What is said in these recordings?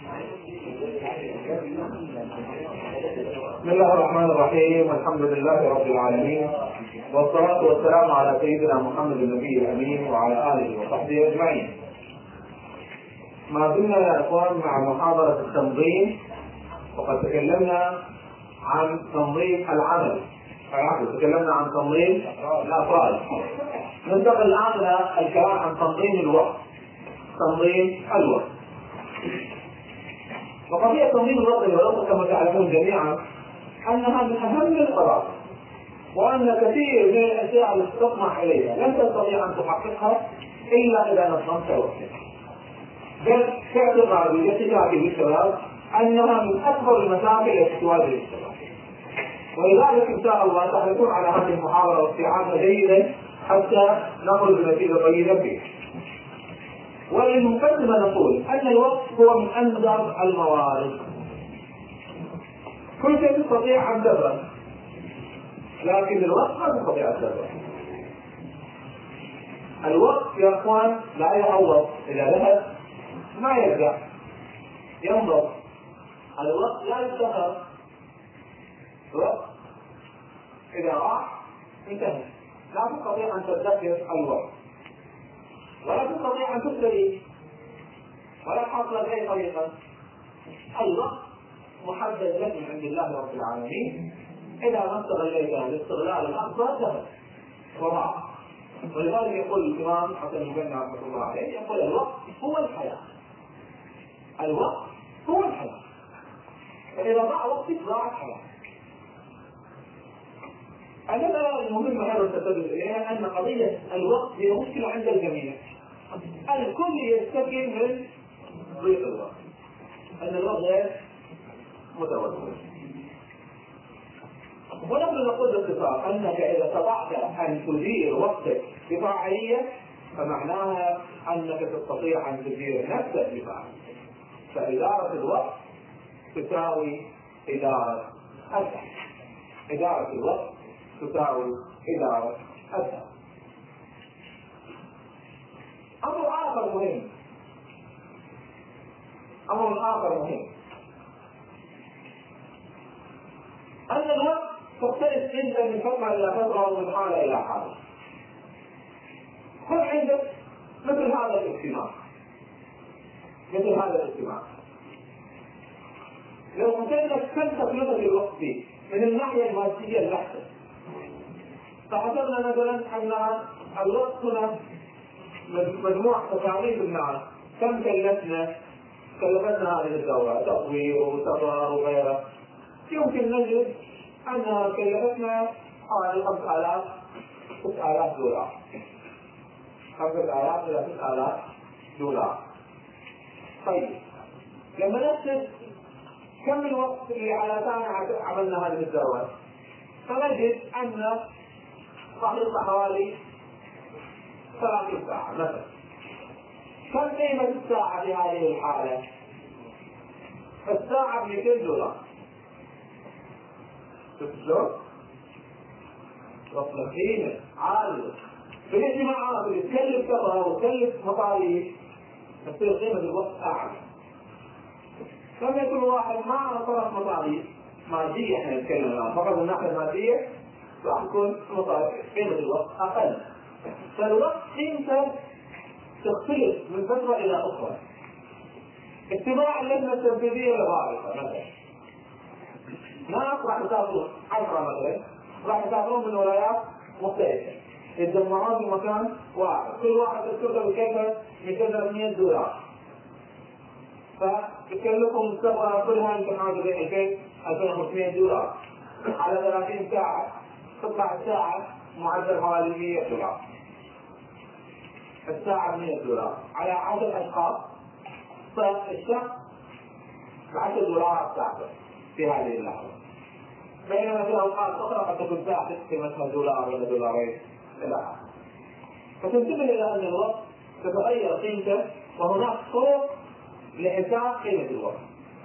بسم الله الرحمن الرحيم، والحمد لله رب العالمين، والصلاة والسلام على سيدنا محمد النبي الأمين وعلى آله وصحبه أجمعين. ما زلنا يا إخوان مع محاضرة التنظيم، وقد تكلمنا عن تنظيم العمل، تكلمنا عن تنظيم الأفراد. ننتقل الآن إلى الكلام عن تنظيم الوقت. تنظيم الوقت، وقضية تنظيم الوقت كما تعلمون جميعا أنها من أهم القضايا، وأن كثير من الأشياء التي تطمح إليها لن تستطيع أن تحققها إلا إذا نظمت وقتك. بل باعتقادي واعتقادي بالشباب أنها من أكبر المشاكل التي تواجه الشباب، ولذلك إن شاء الله تحرصون على هذه المحاضرة واستيعابها جيدا حتى نخرج بنتيجة طيبة فيه. وللمقدمة نقول أن الوقت هو من أنظر الموارد. كل شيء تستطيع أن تفعل، لكن الوقت ما تستطيع أن تفعل. الوقت يا أخوان لا يعوض، إذا ذهب ما يرجع، ينظر. الوقت لا يشتغل، الوقت إذا راح انتهى. لا تستطيع أن تدخر الوقت، ولا تستطيع أن تشتري، ولا تحصل بأي طريقة. الوقت محدد لك من عند الله رب العالمين، إذا ما استغليته بالاستغلال الأكبر ذهب وضاع. ولذلك يقول الإمام حسن البنا رحمه الله عليه، يقول الوقت هو الحياة. الوقت هو الحياة، فإذا ضاع وقتك ضاع الحياة. المسألة المهمة أيضا تنتبه إليها أن قضية الوقت هي مشكلة عند الجميع. الكل يشتكي من ضيق الوقت، أن الوقت غير متوفر. ونحن نقول باختصار أنك إذا استطعت أن تدير وقتك بفاعلية فمعناها أنك تستطيع أن تدير نفسك بفاعلية. فإدارة الوقت تساوي إدارة الدهر. إدارة الوقت تساوي إدارة الدهر. أمر آخر مهم، أن الوقت تختلف جدا من فترة إلى فترة ومن حالة إلى حالة. كن عندك مثل هذا الاجتماع، لو قلت لك كم تكلفة الوقت فيه من الناحية المادية البحتة، فحسبنا مثلا أن الوقت هنا مجموع تكاليف الناس، كم كلفتنا هذه الدورة، تطوير وسفر وغيره. يمكن نجد أنها كلفتنا حوالي 5000 دولار، 5000 إلى 6000 دولار. طيب لما نحسب كم الوقت اللي على ثاني عملنا هذه الدورة، فنجد أن راح يطلع حوالي 30 ساعة مثلا. كم قيمة الساعة في هذه الحالة؟ الساعة ب200 دولار. شلون؟ وصل قيمة عالية. في الاجتماعات اللي تكلف سفر وتكلف مصاريف تصير قيمة الوقت أعلى. لما يكون واحد ما صرف مصاريف مادية، احنا نتكلم الآن فقط من الناحية المادية، راح يكون قيمة الوقت أقل. فالوقت قيمته تختلف من فترة إلى أخرى. اتباع اللجنة التنفيذية للرابطة مثلا، ناس راح يسافرون 10 مثلا، راح يسافرون من ولايات مختلفة، يتجمعون في مكان واحد، كل واحد يسافر بكيفه 200 دولار، فتكلفهم السفر كلها يمكن حاجة بين 2500 دولار على 30 ساعة، تطلع الساعة معدل حوالي 100 دولار. الساعة 100 دولار على 10 أشخاص، فالشخص ب10 دولار ساعته في هذه اللحظة. بينما في أوقات أخرى قد تكون ساعة قيمتها دولار ولا دولارين إلى آخره. فتنتبه إلى أن الوقت تتغير قيمته، وهناك طرق لحساب قيمة الوقت.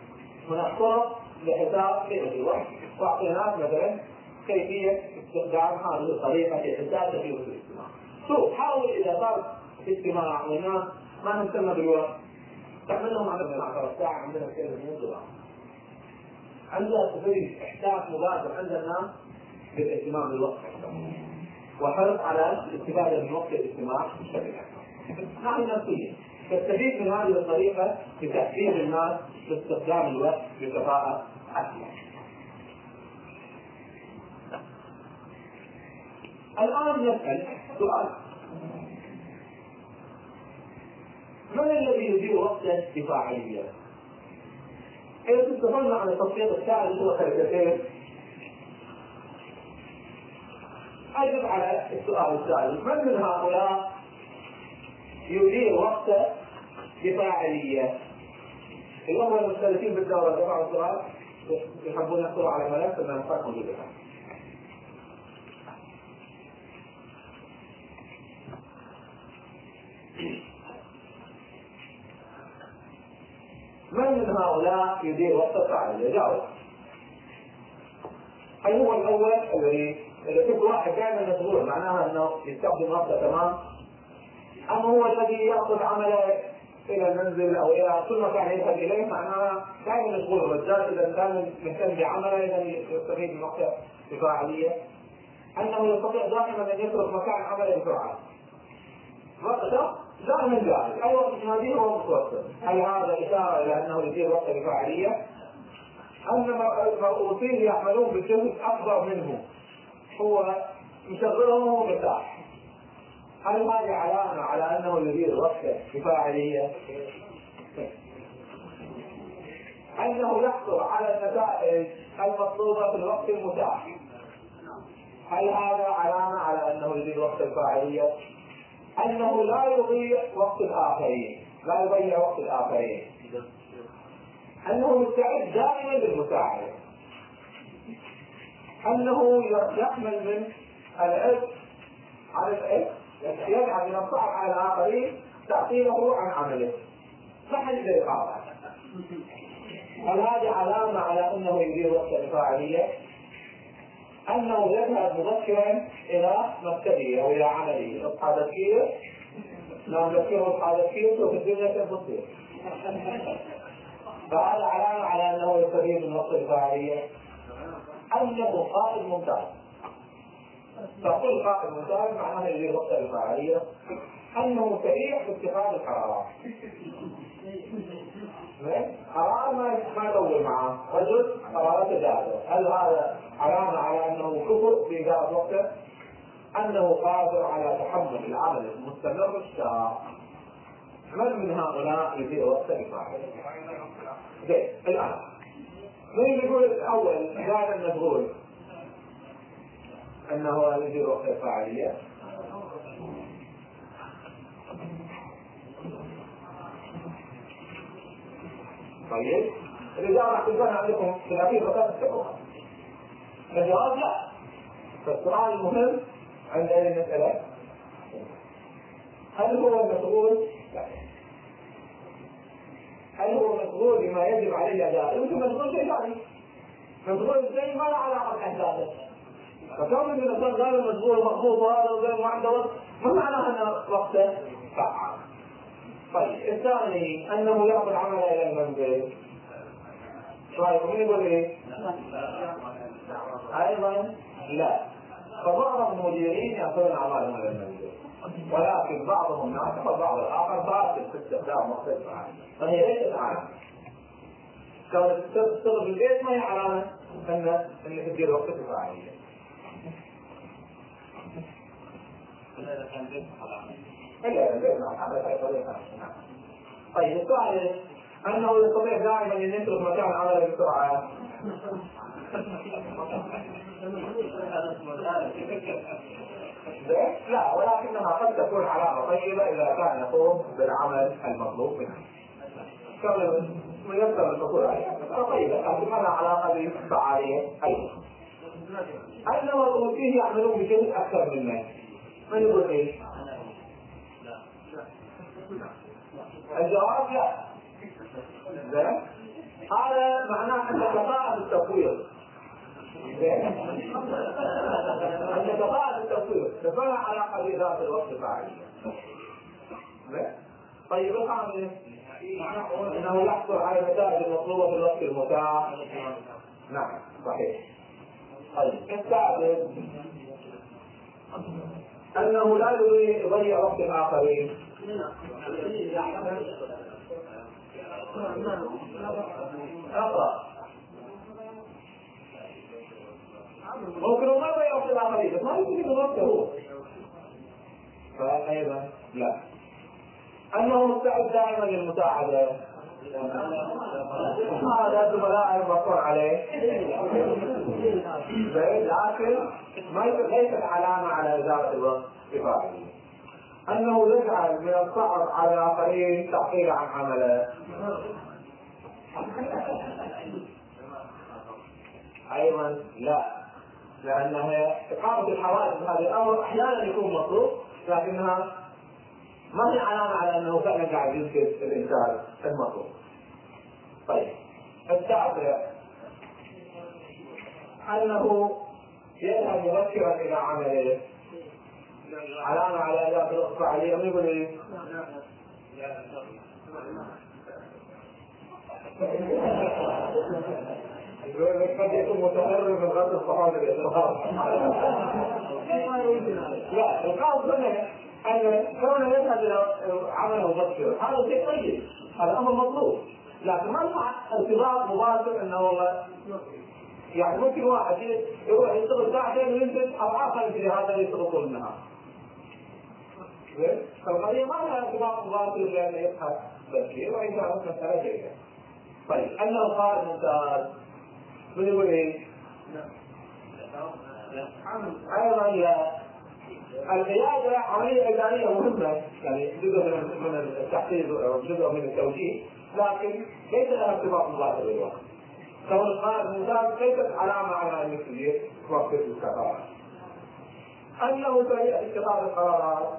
وأعطيناك مثلا كيفية استخدام هذه الطريقة في حساب تكلفة الاجتماع. شوف، حاول إذا صار اجتماع والناس ما نهتم بالوقت، تعملهم عمل 12 ساعة عندنا كذا $100. عندها تفريغ إحساس مباشر عند الناس بالاهتمام بالوقت وحرص على الاستفادة من وقت الاجتماع بشكل أكبر. هذه نفسية تستفيد من هذه الطريقة لتحفيز الناس باستخدام الوقت بكفاءة أكبر. الآن نسأل سؤال: من الذي يدير وقته بفاعلية؟ إذا اتفقنا على التفصيل الثالث هو كاريكاتير، أجب على السؤال الثالث: من هؤلاء يدير وقته بفاعلية؟ الأول المختلفين بالدورة جمعوا السؤال يحبون يحصلوا على ملف من الفرق موجودة. من هؤلاء يدير وقته فاعلية؟ جاوب. هل هو الأول الذي إذا كنت واحد دائما مشغول معناها أنه يستخدم وقته تمام؟ أم هو الذي يأخذ عمله إلى المنزل أو إلى كل مكان يذهب إليه معناها دائما مشغول؟ الرجال إذا كان مهتم بعمله إذا يستفيد من وقته بفاعلية. أنه يستطيع دائما أن يترك مكان عمله بسرعة. وقته دائما جاهز، أي وقت يناديه هو متوفر. هل هذا إشارة إلى أنه يدير وقته بفاعلية؟ أن مرؤوسيه يعملون بجهد أكبر منه، هو يشغلهم وهو مرتاح. هل هذه علامة على أنه يدير وقته بفاعلية؟ أنه يحصل على النتائج المطلوبة في الوقت المتاح، هل هذا علامة على أنه يدير وقته بفاعلية؟ أنه لا يضيع وقت الآخرين، لا يضيع وقت الآخرين، أنه مستعد دائما للمساعدة، أنه يحمل من العلم على العلم، يجعل من الصعب على الآخرين تعطيله عن عمله، فحل للإقامة. هل هذه علامة على أنه يدير وقته بفاعلية؟ أنه يذهب مبكرا إلى مكتبه أو إلى عمله. أصحاب الكير لا نذكره أصحاب الكير وفي الدنيا كالبصير. فهذا علامة على أنه يستفيد من وقت الفاعلية. أنه قائد ممتاز، فكل قائد ممتاز معناه يدير وقت الفاعلية. أنه سريع في اتخاذ القرارات، قرار ما يطول معه، رجل قراراته جاهزة. هل هذا علامة على أنه كفر في إدارة وقته؟ أنه قادر على تحمل العمل المستمر الشاق. من هؤلاء يدير وقته بفاعلية؟ الآن من يقول الأول دائما مشغول أنه يدير وقته بفاعلية؟ طيب الإجابة راح تكون عندكم 30 دقيقة تتبعوها. الجواب لا. فالسؤال المهم عند هذه المسألة: هل هو المسؤول؟ لا. هل هو مسؤول بما يجب عليه أداءه؟ يمكن مسؤول شيء ثاني، مسؤول شيء ما له علاقة بأحداثه. فكون من الإنسان قال مسؤول مخبوط وهذا وغير ما عنده وقت ما معناه أن وقته فعال. طيب الثاني أنه يأخذ عمله إلى المنزل. رايكم من يقول ايه؟ ايضا لا. فبعض المديرين ياخذون اعمالهم الى المنزل، ولكن بعضهم ناجح وبعض الاخر فاسد في استخدام وقت الفعال. فهي ليست علامه. كونك تشتغل في البيت ما هي علامه انك تدير وقت الفعاليه. الا اذا كان البيت علامه. الا البيت علامه. طيب الثالث أنه يستطيع دائما أن يترك مكان عمله بسرعة. لا، ولكنها قد تكون علامة طيبة إذا كان يقوم بالعمل المطلوب منه. كون ميسر الدخول عليها طيبة، لكن ما لها علاقة بالفعالية أيضا. أنه الروسيين يعملون بجهد أكثر منه. من يقول إيه؟ الجواب لا. هذا معناه أن كفاءة التطوير، أن كفاءة التطوير كفاءة على قدر ذات الوقت فاعلية. طيب الآن انه يحصل على النتائج المطلوبه في الوقت المتاح. نعم صحيح. طيب السادس انه لا يضيع وقت الاخرين. اقرا ممكن ما يضيع وقت الاخرين بس ما يمكن وقته هو. فايضا لا. انه مستعد دائما للمساعده. هذا زملاء يضغطون عليه لكن ليست علامه على ازاله الوقت كفايه. انه يجعل من الصعب على الاخرين تحقيق عن عمله. ايضا لا، لانها اقامه الحوادث هذا الامر احيانا يكون مطلوب لكنها ما هي علامه على انه فعلا قاعد ينجز الانسان المطلوب. طيب التاسع انه يذهب مبكرا الى عمله. علامه على اداء الوقت فعاليه. من يقول لي؟ قد يكون متهرب من غض الصحابه الاسرار. لا، القاصد هنا ان كونه يذهب الى عمله مبكرا هذا شيء طيب، هذا امر مطلوب، لكن ما له ارتباط مباشر انه والله يعني ممكن واحد يروح يشتغل ساعتين وينزل اضعاف هذا اللي يشتغل طول النهار. فالقضيه ما لها ارتباط مباشر بانه يبحث بكير وان كانت مساله جيده. طيب انه قائد ممتاز. من يقول ايه؟ ايضا لا. القياده عمليه اداريه مهمه، يعني جزء من التحفيز وجزء من التوجيه، لكن ليس لها ارتباط مباشر بالوقت. كون القائد ممتاز ليست علامه على انك تدير وقت الكفاءه. انه سريع اتخاذ القرارات.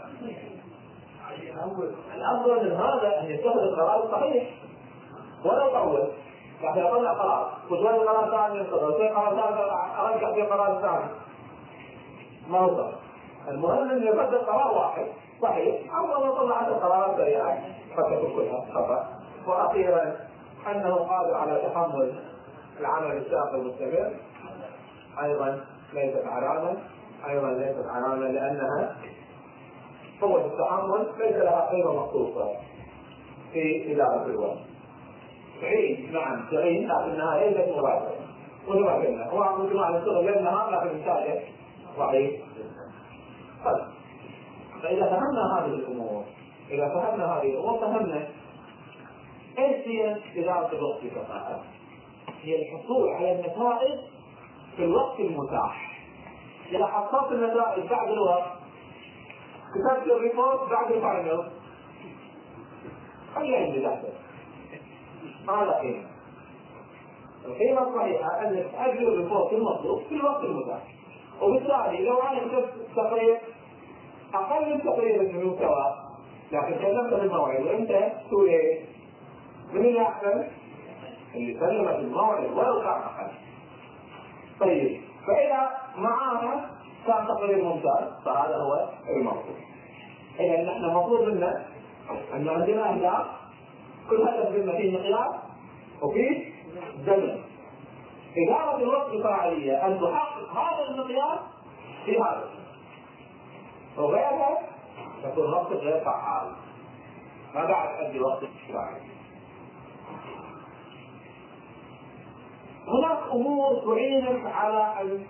الافضل من هذا ان يتخذ القرار الصحيح ولا يطول. يعني يطلع قرار وشوي قرار ثاني ينتظر وشوي قرار ثاني ارجع في قرار ثاني ما هو. المهم انه يقدر قرار واحد صحيح او يطلع عنه قرارات سريعه قد تكون كلها خطا. واخيرا انه قادر على تحمل العمل الشاق المستمر. ايضا ليست علامه لانها قوه التحمل ليس لها قيمه مخصوصه في اداره الوقت. تعين لكنها ليست مباشره. وزي ما قلنا هو ممكن واحد يشتغل ليل نهار لكن انتاجه ضعيف. طيب فاذا فهمنا هذه الامور فهمنا ايش هي اداره الوقت بكفاءه؟ هي الحصول على النتائج في الوقت المتاح. اذا حصلت النتائج بعد الوقت كتبت الريبورت بعد الفاينل خلي عندي لحظه هذا قيمه. القيمه الصحيحه انك تاجل الريبورت المطلوب في الوقت المتاح. وبالتالي لو انا كتبت تقرير اقل من تقرير المستوى لكن كلمت بالموعد وانت تقول ايه؟ من اللي احسن؟ اللي سلمت الموعد ولو كان اقل. طيب فاذا معانا كان تقرير ممتاز فهذا هو المطلوب. اذا نحن مطلوب منا ان عندنا اهداف كل هدف منا فيه مقياس وفيه زمن. اداره الوقت بفاعليه ان تحقق هذا المقياس في هذا وغيرها تكون وقت غير فعال ما بعد ادي وقت فاعل. هناك امور تعينك على ان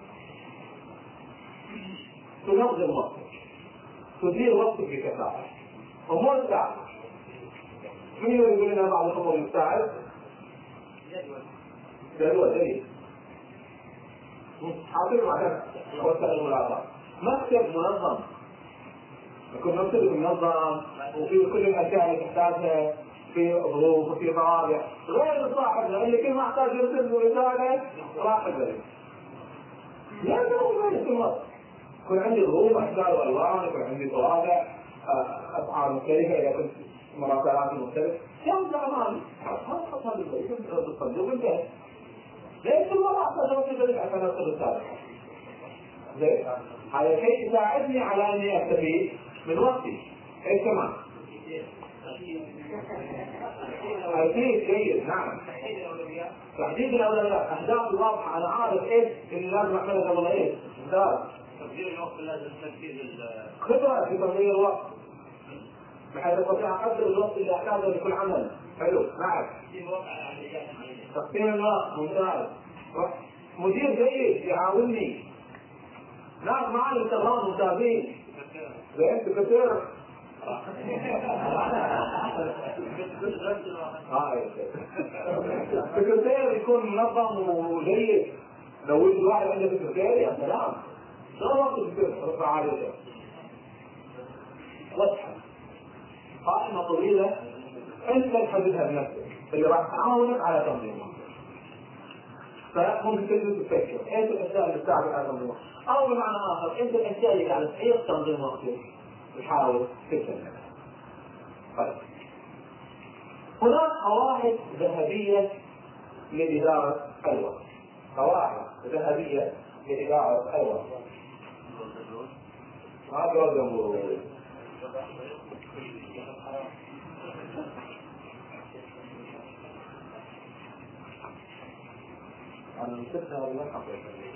تنظم وقتك تدير وقتك بكفاءه. امور تساعد. مين يقول لنا بعض الامور اللي تساعد؟ جدول جيد حاطين معك وسائل الملاحظه. مكتب منظم يكون مكتب منظم وفي كل الاشياء اللي تحتاجها في ظروف وفي مواضيع غير صاحب اللي كل ما احتاج يرسل له رساله راح يقدر لا يكون وقت. يكون عندي ظروف اشكال والوان، يكون عندي طوابع اسعار مختلفه اذا كنت مراسلات مختلفه يرجع امامي حط هذا البيت بالصندوق انتهى. ليش كل مره احتاج ذلك عشان ارسل رساله؟ زين هذا شيء يساعدني على اني استفيد من وقتي. ايش كمان؟ أكيد جيد. نعم. تحديد الأولويات، أهداف واضحة، أنا عارف إيش اللي لازم أعمله قبل إيش. تقدير الوقت لازم تنفيذ خبرة في تنظيم الوقت بحيث أستطيع أقدر الوقت اللي أحتاجه لكل عمل. حلو. نعم. تقسيم الوقت ممتاز. مدير جيد يعاونني. ناس معي شغال ممتازين. زين سكرتير. سكرتير يكون منظم وجيد. لو وجد واحد عنده سكرتير يا سلام. شو وقت السكرتير رفع عليه واضحة قائمة طويلة أنت تحددها بنفسك اللي راح تعاونك على تنظيمها. فممكن تجلس تفكر ايش الاشياء اللي تساعدك على تنظيمها، او بمعنى اخر انت الاشياء اللي قاعد تعيق تنظيم وقتك تحاول تكتبها. طيب هناك قواعد ذهبية لإدارة الوقت. قواعد ذهبية لإدارة الوقت. ما أقول أنا نسيتها ولا حقيقة.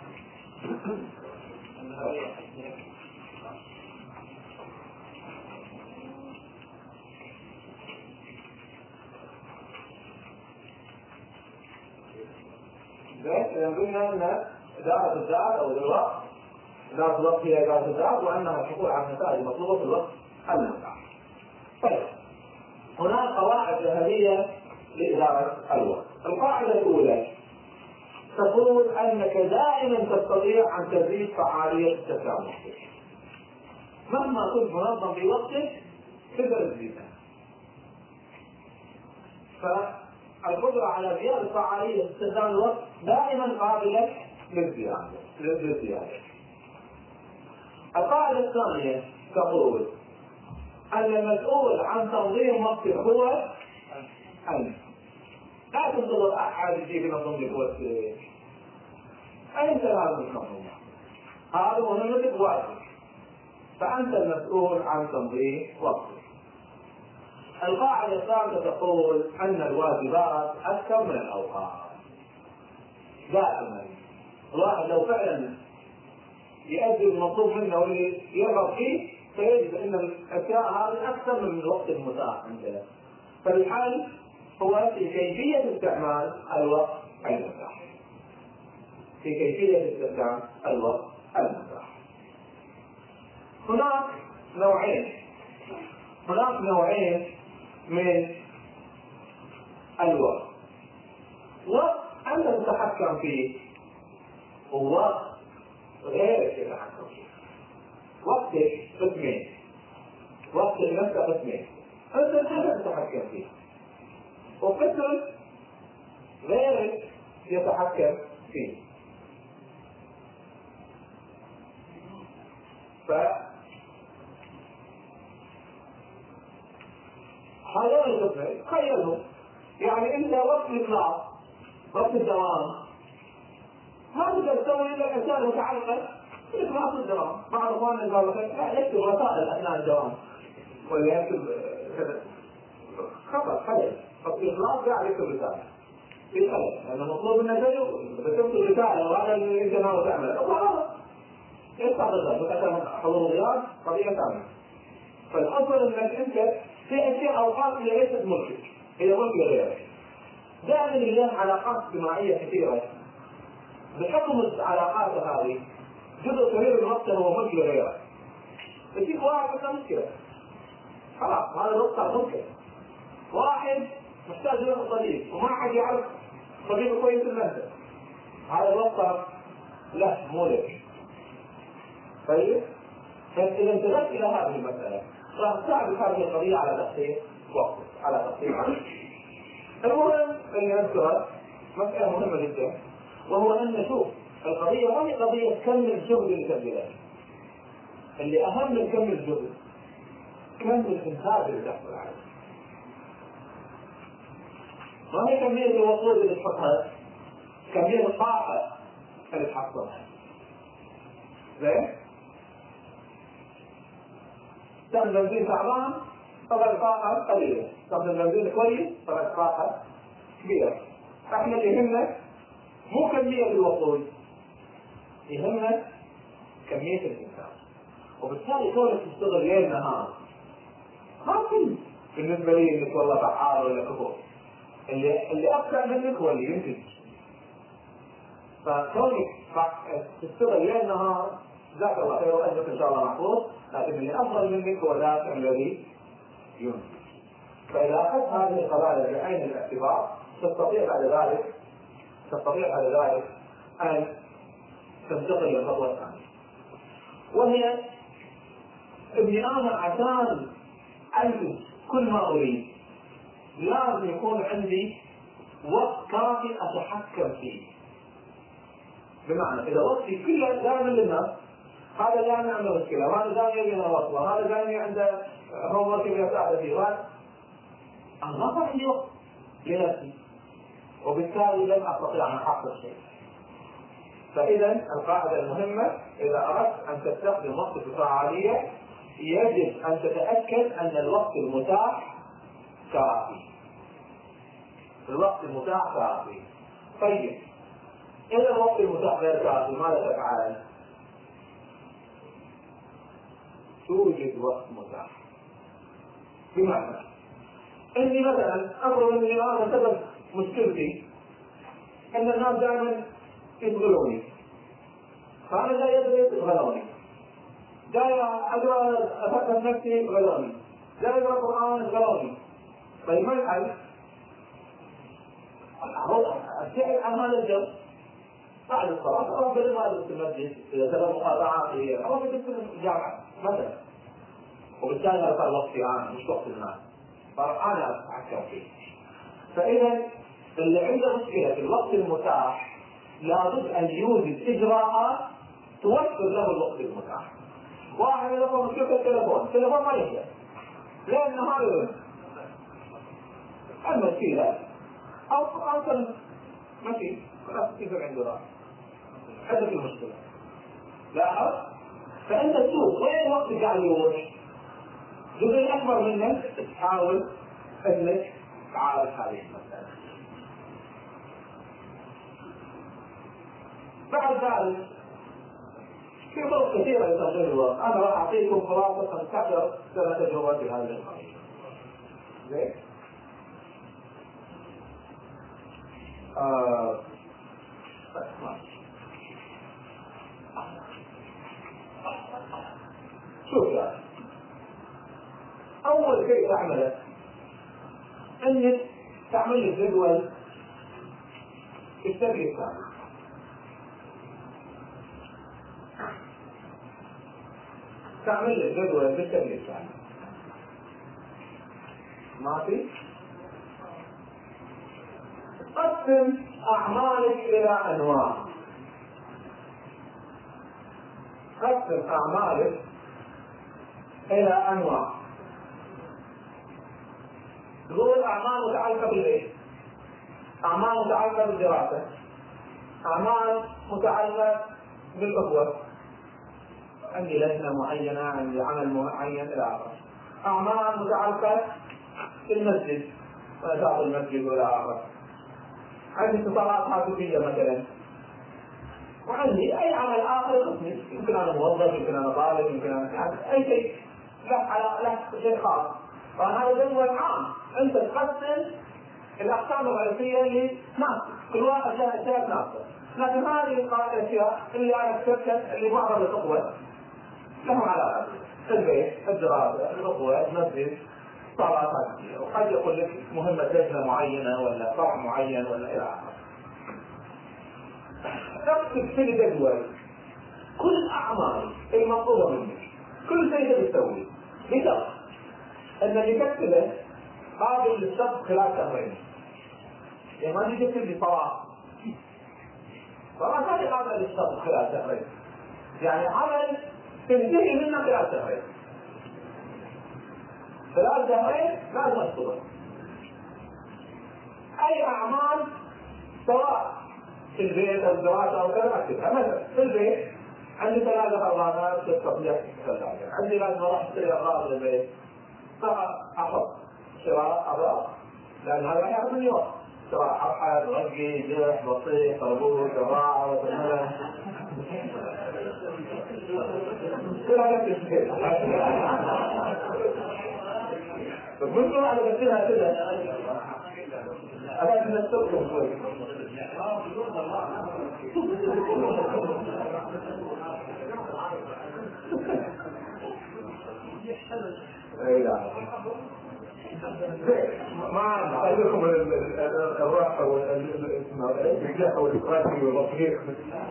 قلنا أن إدارة الذات أو الوقت، إدارة الوقت هي إدارة الذات، وأنها الحصول على النتائج المطلوبة في الوقت المتاح. طيب هناك قواعد ذهبية لإدارة الوقت. القاعدة الأولى تقول أنك دائما تستطيع أن تزيد فعالية استخدام وقتك. مهما كنت منظم في وقتك تقدر تزيدها. فالقدرة على زيادة فعالية استخدام الوقت دائما قابلة للزيادة. القاعدة الثانية تقول أن المسؤول عن تنظيم وقتك هو أنت. لا تنتظر أحد يجيب ينظم لك وقتك، أنت لازم تنظم. هذا مهمتك واجب، فأنت المسؤول عن تنظيم وقتك. القاعدة الثالثة تقول أن الواجبات أكثر من الأوقات. دائما الواحد لو فعلا يؤدي المطلوب منه واللي يرغب فيه سيجد أن الأشياء هذه أكثر من الوقت المتاح عندنا. فالحل هو في كيفية استعمال الوقت المتاح. في كيفية استخدام الوقت المتاح. هناك نوعين من الوقت. وقت أنت تتحكم فيه ووقت غيرك يتحكم فيه. وقتك قسمين، وقت نفسك قسمين، أنت تتحكم فيه، وقسم غيرك يتحكم فيه. هذول القسمين تخيلهم، يعني انت وقت الاطلاق وقت الدوام ما تقدر تسوي الا الاشياء المتعلقه باطلاق الدوام. بعض اخواننا قالوا لا يكتب رسائل اثناء الدوام ولا يكتب كذا، خطا خلل. وقت الاطلاق قاعد يكتب رساله في خلل، لانه مطلوب منك تكتب رساله وهذا اللي انت ناوي تعمله غلط. ايش تعتقد؟ مثلا حضور غياب قضيه ثانيه. فالافضل انك انت في اشياء اوقات اللي ليست ملكك، هي ملك غيرك. دائما لله علاقات اجتماعيه كثيره، بحكم العلاقات هذه جزء كبير من وقته هو ملك غيرك. يجيك واحد عنده مشكله، خلاص هذا الوقت صار ملكه. واحد محتاج له صديق وما حد يعرف صديقه كويس الا انت، هذا الوقت صار له مو لك. طيب فاذا انتبهت الى هذه المساله راح تساعدك هذه القضيه على تخطيط وقتك، على تخطيط عملك. المهم اني اذكر مساله مهمه جدا، وهو ان نشوف القضيه ما هي قضيه كم الجهد اللي تبذله، اللي اهم من كم الجهد كم الانتاج اللي تحصل عليه. ما هي كميه الوقود اللي تحطها، كميه الطاقه اللي تحصلها. زين؟ دم بنزين تعبان فالإطاقة قليلة، تاخذ البنزين كويس فالإطاقة كبيرة. فإحنا اللي يهمنا مو كمية الوقود، يهمنا كمية الإنتاج. وبالتالي كونك تشتغل ليل نهار ما كنت بالنسبة لي انك والله فعال ولا كفور، اللي أكثر منك هو اللي ينتج. فكونك تشتغل ليل نهار جزاك الله خير وأجرك إن شاء الله محفوظ، لكن اللي أفضل منك هو ذاك الذي ينتج. فإذا أخذت هذه القضايا بعين الاعتبار تستطيع بعد ذلك أن تنتقل إلى الخطوة الثانية، وهي إني أنا عشان أنتج كل ما أريد لازم يكون عندي وقت كافي أتحكم فيه. بمعنى إذا وقتي كله دائما للناس، هذا جاني عنده مشكلة، وهذا جاني يبي وصله، هذا جاني عنده هو يبي يساعد فيه، أنا ما صار عندي وقت لنفسي، وبالتالي لن أستطيع أن أحقق شيء. فإذا القاعدة المهمة إذا أردت أن تستخدم وقت بفعالية يجب أن تتأكد أن الوقت المتاح كافي. الوقت المتاح كافي. طيب إذا الوقت المتاح غير كافي ماذا تفعل؟ توجد وقت متاح. بمعنى إني مثلا أفرض إني أنا سبب مشكلتي أن الناس دائما يشغلوني، فأنا جاي أدرس غلوني، جاي أفكر نفسي غلوني، جاي أقرأ القرآن غلوني. طيب ما الحل؟ أبتعد عن هذا الجو بعد الصلاة، أو بدل ما أدرس المسجد إذا سبب مقاطعات أو أدرس الجامعة مثلا، وبالتالي هذا صار وقتي أنا مش وقت الناس، صار أنا أتحكم فيه. فإذا اللي عنده مشكلة في الوقت المتاح لابد أن يوجد إجراءات توفر له الوقت المتاح. واحد له مشكلة التليفون ما يقدر لأن هذا يرد المشكلة أو أصلا ماشي خلاص يصير عنده راحة حدث المشكلة. لاحظ؟ فأنت تشوف وين الوقت قاعد يروح، جزء أكبر منك تحاول أنك تعالج هذه المسألة. بعد ذلك في طرق كثيرة لتنظيم الوقت، أنا راح أعطيكم خلاصة 15 سنة تجربة في هذه القضية. زين؟ شوف يعني أول شيء تعمله أنك تعمل لك جدول بالشكل الثاني. تعمل لك جدول بالشكل الثاني ماشي؟ قسم أعمالك إلى أنواع. قسم أعمالك إلى أنواع. تقول أعمال متعلقة بالإيش؟ أعمال متعلقة بالدراسة، أعمال متعلقة بالأخوة، عندي لجنة معينة، عندي عمل معين إلى آخره. أعمال متعلقة بالمسجد وإدارة المسجد وإلى آخره. عندي اتصالات هاتفية مثلا، وعندي أي عمل آخر قسمي، يمكن أنا موظف، يمكن أنا طالب، يمكن أنا يعني أي شيء له شيء خاص. فهذا جدول عام، أنت تقسم الأقسام الرئيسية لناس، كل واحد له أشياء ناقصة، لكن هذه الأشياء اللي أنا اكتشفتها اللي معظم الأخوة لهم علاقة، البيت، الدراسة، الأخوة، المسجد، صلاة هذه، وقد يقول لك مهمة لجنة معينة ولا فرع معين ولا إلى آخره. تكتب في الجدول كل الأعمال المطلوبة منك، كل شيء تسويه، بشرط أن اللي تكتبه قابل للسبق خلال شهرين. يعني ما تجي تكتب لي صلاة ما قابل للسبق خلال شهرين، يعني عمل تنتهي منه خلال شهرين. خلال شهرين لازم أشتغل أي أعمال سواء في البيت أو الدراسة أو كذا أكتبها. مثلا في البيت عندي 3 أغراض تستطيع تستخدمها، عندي لازم أروح أشتري أغراض للبيت، فأحط شراء أضاء، لأن هذا يعرف اليوم شراء أبحث رقي جرح بطيخ طربوش جراعة وتمام كل هذا تشكيل ممكن على بسيطة كده أنا من السبب شوي ما أعرفكم الروح أو الرجاء أو الإقرار والبطيخ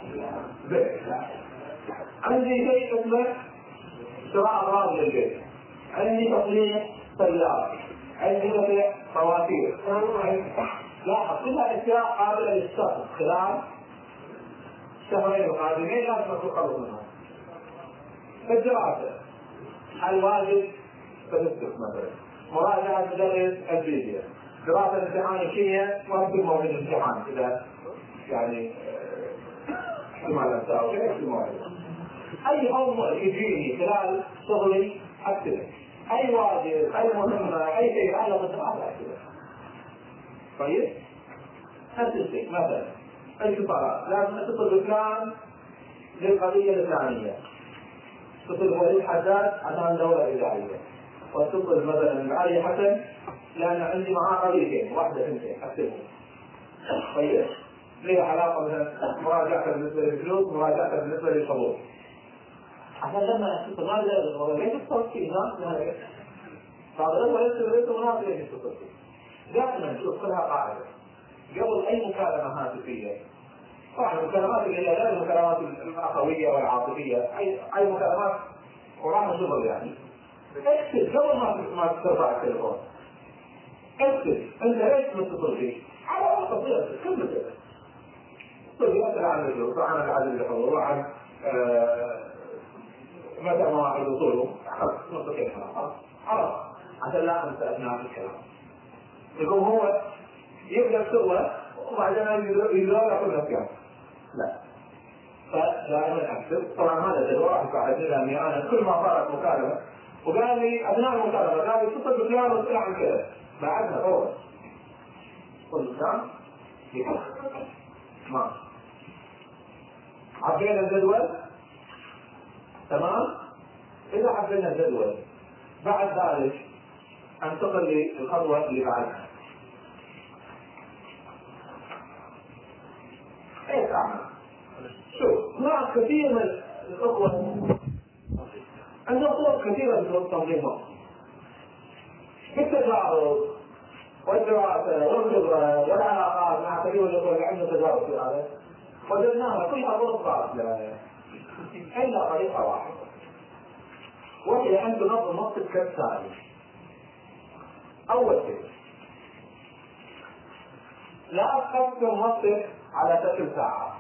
عندي شيء اسمه شراء أغراض للبيت، عندي تصنيع سيارة، عندي تصنيع فواتير، لاحظ كلها أشياء قابلة للصرف خلال الشهرين القادمين لازم تخلص منها. الدراسة الواجب تدرس مثلا مراجعة مدرس الفيزياء، دراسة امتحان الكيمياء وقت موعد الامتحان إذا يعني احتمال أنت أو شيء احتمال أي أمر يجيني خلال شغلي أكتبه، أي واجب أي مهمة أي شيء يتعلق بالدراسة أكتبه. طيب نفس الشيء مثلا الاتصالات لازم اتصل بفلان للقضية الفلانية، اتصل بوليد حداد عشان دورة إدارية، واتصل مثلا بعلي حسن لأن عندي معاه قضيتين واحدة ثنتين أكتبهم. طيب ليه علاقة مثلا مراجعة بالنسبة للفلوس مراجعة بالنسبة للحضور عشان لما اتصل ما أقدر ليش اتصلت فيه ناس فأغلبها ليس مناسب ليش اتصلت فيه. دائما نشوف كلها قاعدة قبل أي مكالمة هاتفية، طبعا المكالمات اللي هي غير المكالمات الأخوية والعاطفية أي مكالمات وراها شغل يعني اكتب قبل ما ترفع التليفون، اكتب انت ليش متصل فيه على وقت صغير كمل كده يسأل عن الجوز وعن العدد الحضور وعن متى مواعيد وصوله نص كلمة خلاص عشان لا انسى اثناء الكلام. يقوم هو يبدا شغله وبعدين يدور كل مكان لا، فدائما اكتب. طبعا هذا جدول يساعدني لاني انا كل ما صارت مكالمه وقال لي اثناء المكالمه قال لي اتصل بفلان واسال عن كذا بعدها فورا كل كلام ما عبينا الجدول تمام. اذا عبينا الجدول بعد ذلك انتقل للخطوه اللي بعدها. ايش اعمل؟ شوف هناك كثير من الاخوه عندهم طرق كثيره في التنظيم في التجارب والدراسه والخبره والعلاقات مع كثير من الاخوه اللي عندهم تجارب في هذا وجدناها كلها طرق قاتله الا طريقه واحده وهي ان تنظم وقتك كالتالي. اول شيء لا تقسم وقتك على شكل ساعات،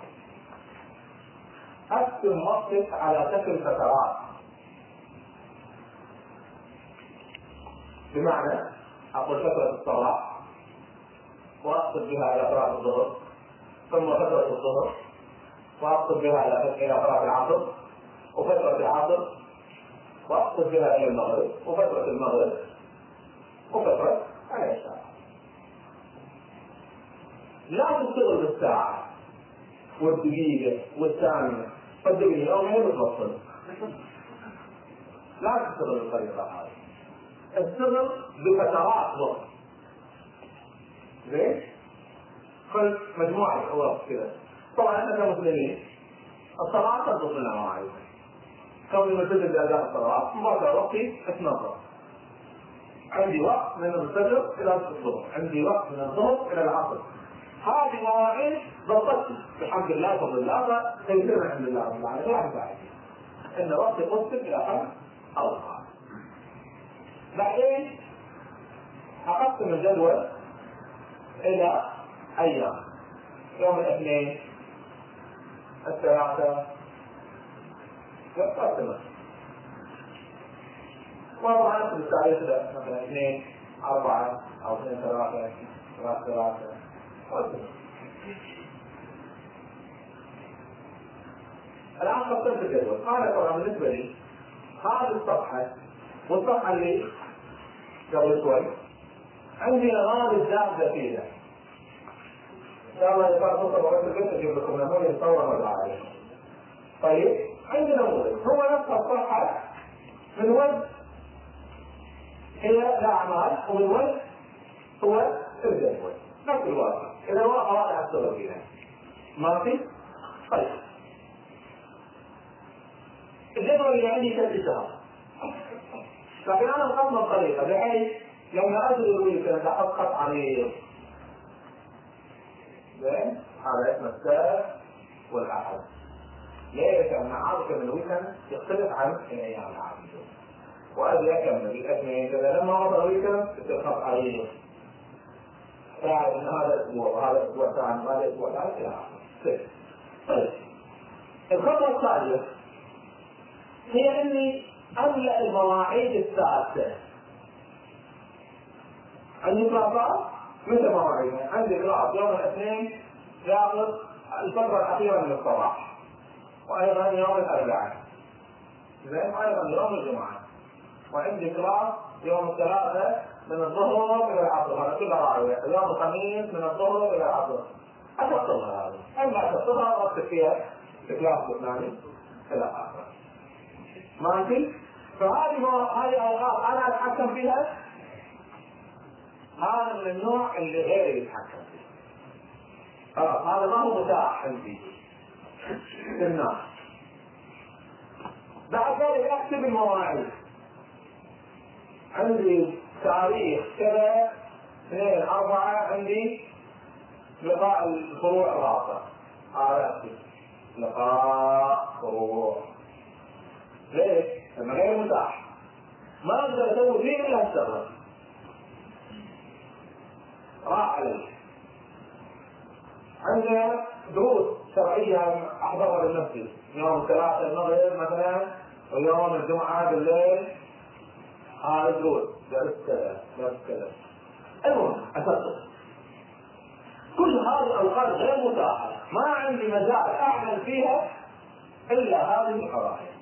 قسم وقتك على شكل فترات. بمعنى اقول فتره الصباح واقصد بها الى صلاه الظهر، ثم فتره الظهر واقصد بها الى صلاه العصر، وفتره العصر واقصد بها الى المغرب، وفتره المغرب، وفتره العشاء. لا تشتغل بالساعه والدقيقه والثانيه صدقني يومين بتوصل. لا تشتغل بالطريقه هذه، اشتغل بفترات وقت. ليش؟ خذ مجموعه وقت كذا. طبعا احنا كمسلمين الصلاه تضبط لنا مواعيد، كوني ملتزم باداء الصلاه مباشره وقتي اتنظم. عندي وقت من الفجر الى الظهر، عندي وقت من الظهر الى العصر. هذه مواعيد ضبطت الحمد لله بفضل الله تيسير الحمد لله رب العالمين. واحد بعد ان وقتي قسم الى 5 اوقات. بعدين اقسم الجدول الى ايام، يوم الاثنين الثلاثة قسمه وطبعا نفس التاريخ ده مثلا 2 4 او 2 3 3 قسمه. الآن قسمت الجدول. هذا طبعا بالنسبة لي هذه الصفحة والصفحة اللي قبل شوي عندي غالب دابة فيها ان شاء الله يصير فرصة وقت الجلسة اجيب لكم نموذج يصور العالم. طيب عندي نموذج هو نفس الصفحة من وجه الى الاعمال ومن وجه هو الجدول نفس الواقع. اذا الواقع واضح اشتغل فيها ما في. طيب الجدول اللي عندي ثلاث شهر، لكن انا مقسم الطريقه بحيث لما ادري الويكند احط خط عريض زين على اسم السبت والاحد. ليش؟ لان عارف ان الويكند يختلف عن الايام العاديه. وادري اكمل الاثنين كذا لما وصل الويكند يصير خط عريض. تعرف ان هذا اسبوع وهذا اسبوع ثاني وهذا اسبوع ثالث الى اخره. طيب الخطوه الثالثه هي اني املا المواعيد الثابته. عندي قراءات مثل مواعيدها، عندي قراءة يوم الاثنين ياخذ الفترة الأخيرة من الصباح، وأيضا يوم الأربعاء، زين، وأيضا يوم الجمعة، وعندي قراءة يوم الثلاثاء من الظهر إلى العصر، هذا كله راوية، يوم الخميس من الظهر إلى العصر. أفصلها هذه، أما أفصلها أكتب فيها كلاس الثاني إلى آخره. ماشي؟ فهذه أوقات أنا أتحكم فيها. هذا من النوع اللي غير يتحكم فيه. هذا ما هو متاح عندي في الناس. بعد ذلك اكتب المواعيد. عندي تاريخ كذا 2/4 عندي لقاء الفروع الرابع. هذا اكتب لقاء فروع. ليش؟ لأنه غير متاح. ما اقدر اسوي فيه الا الشغله. راح عليه. عندنا دروس شرعية أحضرها بالمسجد يوم الثلاثاء المغرب مثلا ويوم الجمعة بالليل. هذا دروس درس كذا درس كذا. المهم أسطر كل هذه الأوقات غير متاحة، ما عندي مجال أعمل فيها إلا هذه القضايا.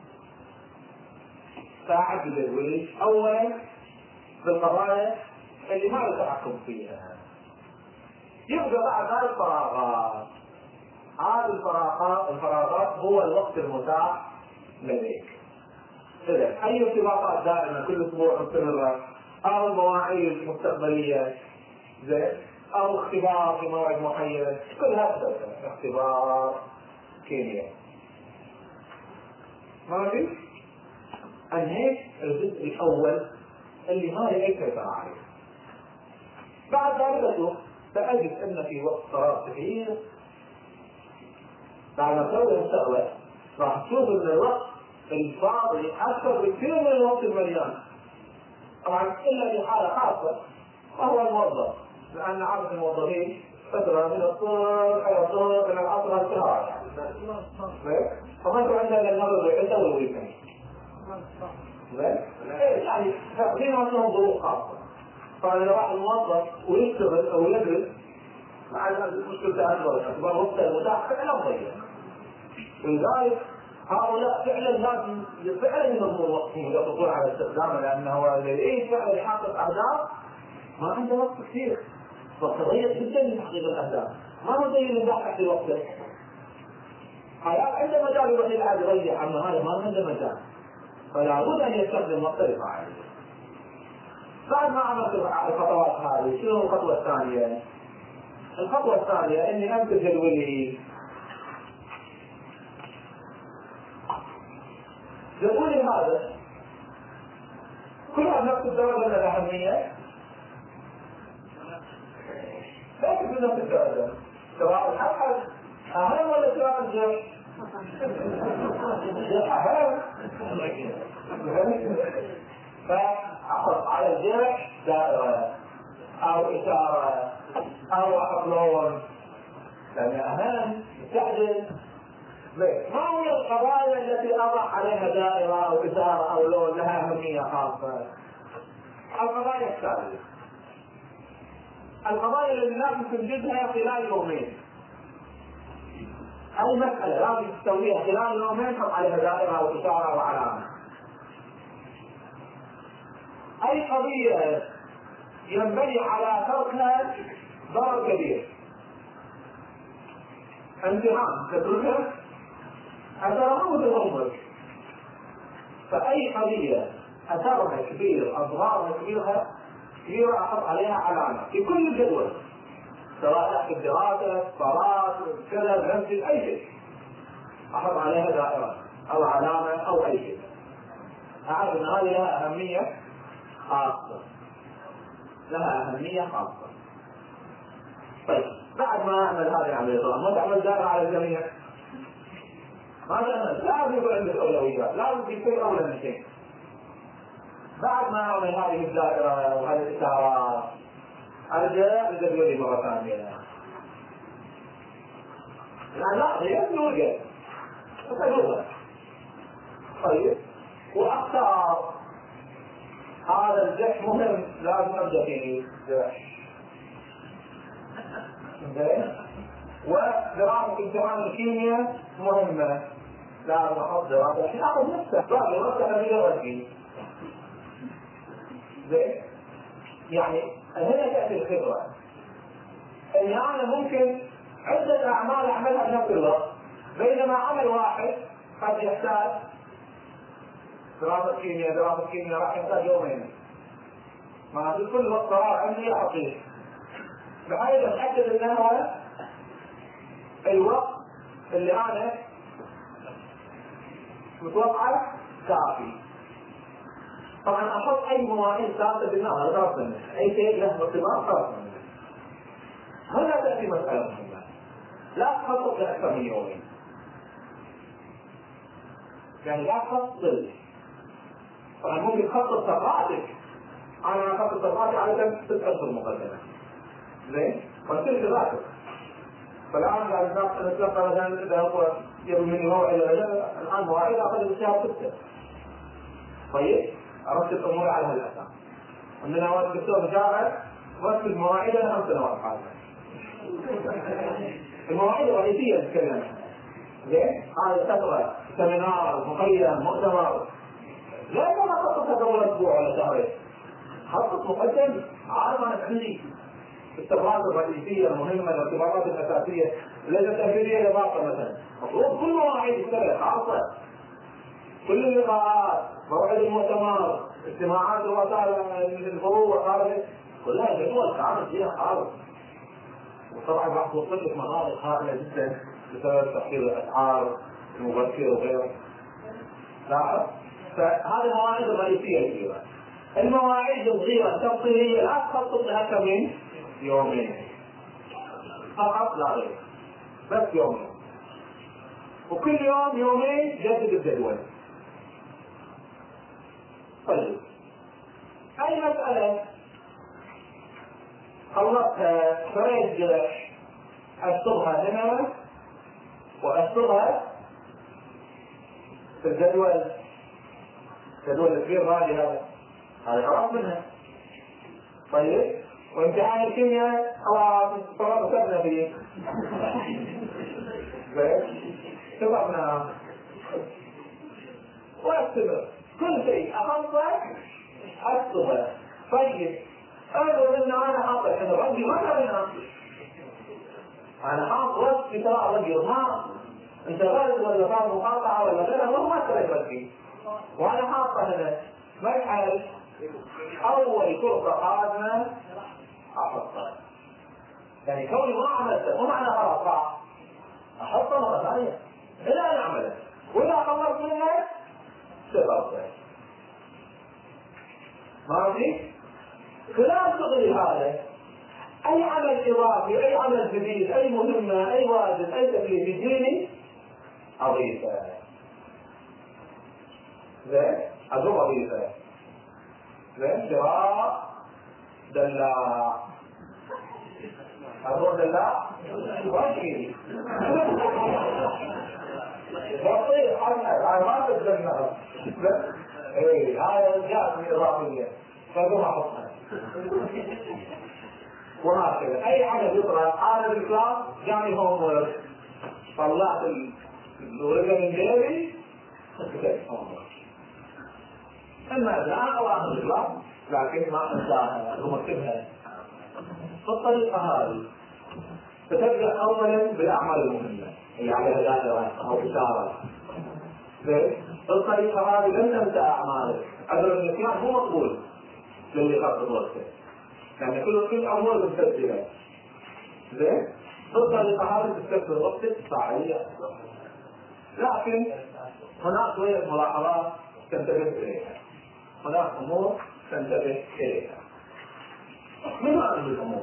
فأعدل الولي أولا بالقضايا اللي ما يتحكم فيها. يبقى بعد ذلك فراغات. هذه الفراغات هو الوقت المتاح لديك. إذا أي ارتباطات دائمة كل أسبوع مستمرة، أو مواعيد مستقبلية زين، أو اختبار في موعد معين، كل هذا اختبار كيمياء. ماشي؟ أنهيت الجزء الأول اللي ما لي أي سيطرة عليه. بعد ذلك أشوف سأجد أن في وقت فراغ كثير. بعد ما تسوي الشغلة راح تشوف أن الوقت الفاضي أكثر بكثير من الوقت المليان. طبعا إلا في حالة خاصة وهو الموظف، لأن عادة الموظفين فترة من الصبح إلى الظهر إلى العصر والسهر. فما أنتم عندنا المغرب والعشاء والويكند. يعني في عندهم ظروف خاصة. فإذا راح الموظف ويشتغل أو يدرس مع المشكلة أكبر، أكبر وقت المتاح فعلا ضيق. ولذلك هؤلاء فعلا لازم فعلا ينظموا وقتهم ويضبطون على استخدامه، لأنه إذا فعلا يحقق أهداف ما عنده وقت كثير، وقت ضيق جدا لتحقيق الأهداف. ما هو زي اللي ضاع في وقته. حياة عنده مجال يروح يلعب يضيع، أما هذا ما عنده مجال، فلا بد أن يستخدم وقته لفعله. بعد ما عملت الخطوات هذه شنو الخطوة الثانية؟ الخطوة الثانية اني امسك جدولي. جدولي هذا كلها بنفس الدرجة من الأهمية؟ ليس بنفس الدرجة. سواء الحد أهم ولا سواء الجرح؟ الجرح أهم. فأحط على الجرح دائرة أو إشارة أو أحط لون، لأن أهم تعدل. ما هي القضايا التي أضع عليها دائرة أو إشارة أو لون لها أهمية خاصة؟ القضايا التالية، القضايا اللي لازم تنجزها خلال يومين. أي مسألة لازم تسويها خلال يومين تحط عليها دائرة أو إشارة أو علامة. أي قضية ينبني على تركها ضرر كبير. امتحان تتركها اثرها مثل عمرك. فاي قضيه اثرها كبير اضرارها كبيره احط عليها علامه في كل الجدول، سواء تحت الدراسه، صلاه، كذا، مسجد، اي شيء احط عليها دائره او علامه او اي شيء. اعرف ان هذه لها اهميه خاصه. طيب بعد ما اعمل هذه العمليه طبعا ما تعمل دائره على الجميع، ما تعمل، لازم يكون عندك اولويات، لازم في شيء اولى من شيء. بعد ما اعمل هذه الدائره وهذه الاشارات ارجع لجدولي مره ثانيه. لا هي موجود أتجوز. طيب واختار هذا الجحش مهم، لازم ابدا فيه جحش. زين. ودراسه امتحان الكيمياء مهمه، لازم احط دراسه عشان اخذ نفسه باقي مرتبه بيولوجي. زين. يعني هنا تاتي الخبره. اني انا ممكن عده اعمال اعملها بنفس الوقت، بينما عمل واحد قد يحتاج دراسه كيمياء راح يحتاج يومين. ما في كل وقت قرار عندي اعطيه بحيث اتاكد ان هذا الوقت اللي انا متوقعه كافي. طبعا احط اي مواعيد ثابته بالنهار خلاص، اي شيء له ارتباط خلاص. هنا تاتي مساله مهمه، لا تخطط لاكثر من يومين. يعني لا تخطط. طبعا ممكن تخطط صفحاتك، انا اخطط صفحاتي على 6 اشهر مقدمه. زين؟ فتصير دراسه. فالان قاعد نتلقى مثلا اذا هو يبي مني موعد الان مواعيد اخذ الشهر 6. طيب ارتب اموري على هالاساس. عندنا وقت الدكتور مشاعر رتب مواعيدنا 5 سنوات حاليا. المواعيد الرئيسيه نتكلم عنها. زين؟ هذه فتره سمينار، مقيم، مؤتمر. لا ما خطط قبل اسبوع ولا شهرين. خطط مقدم، عارف انا عندي الارتباطات الرئيسيه المهمه، الارتباطات الاساسيه، اللجنه التنفيذيه لباقه مثلا، مفروض كل مواعيد تشتغل خاصه. كل اللقاءات، موعد المؤتمر، اجتماعات رؤساء الفروع، هذه كلها جدول كامل فيها خالص. وطبعا راح توصل لك مناطق هائله جدا بسبب تخفيض الاسعار المبكره وغيره. لاحظ؟ فهذه المواعيد الرئيسيه الكبيره. المواعيد الصغيره التفصيليه لا تخطط لها اكثر من يومين فقط لا غير، بس يومين، وكل يوم يومين جدد الجدول. طيب اي مساله خلصتها فريد اشطبها هنا واشطبها في الجدول الكبير هذه خلاص منها. طيب وامتحان الكيمياء خلاص طلبنا فيه. سبقنا واستمر كل شيء اخلصه اكتبه. طيب اقول ان انا حاطط هنا رجل ما كان انا حاط وقت في تراء رجل، ما انتبهت ولا صار مقاطعه ولا غيرها، والله ما تريد رجل وانا حاطه هنا. ما يحل اول فرصه قادمه احطها. يعني كوني ما عملته مو معنى خلاص راح احطه مره ثانيه الى ان اعمله، واذا خلصت منه سبب ماشي. خلال شغلي هذا اي عمل اضافي، اي عمل جديد، اي مهمه، اي واجب، اي تكليف يجيني اضيفه. زين؟ اقوم اضيفه. زين؟ شراء دلاع. اقول دلاع واشي بطيء حركه ما تتجنب. ايه هذا جاء من اضافيه فاقوم احطها. وهكذا اي عمل يطلع انا بالكلاس جاني هوم ورك، طلعت الورقه من جيبي كتبت هوم ورك. اما الان او اخر الكلاس لكن ما انساها ومكتبها. بالطريقة هذه فتبدأ أولا بالأعمال المهمة اللي عليها دائرة أو إشارة. بالطريقة هذه لن تنسى أعمالك. أجر النسيان مو مقبول للي يخطط وقته، يعني كل أمور مستبدلة. زين؟ بالطريقة هذه تستبدل وقتك فعالية. لكن هناك شوية ملاحظات تنتبه إليها، هناك أمور تنتبه إليها. من هذه الأمور؟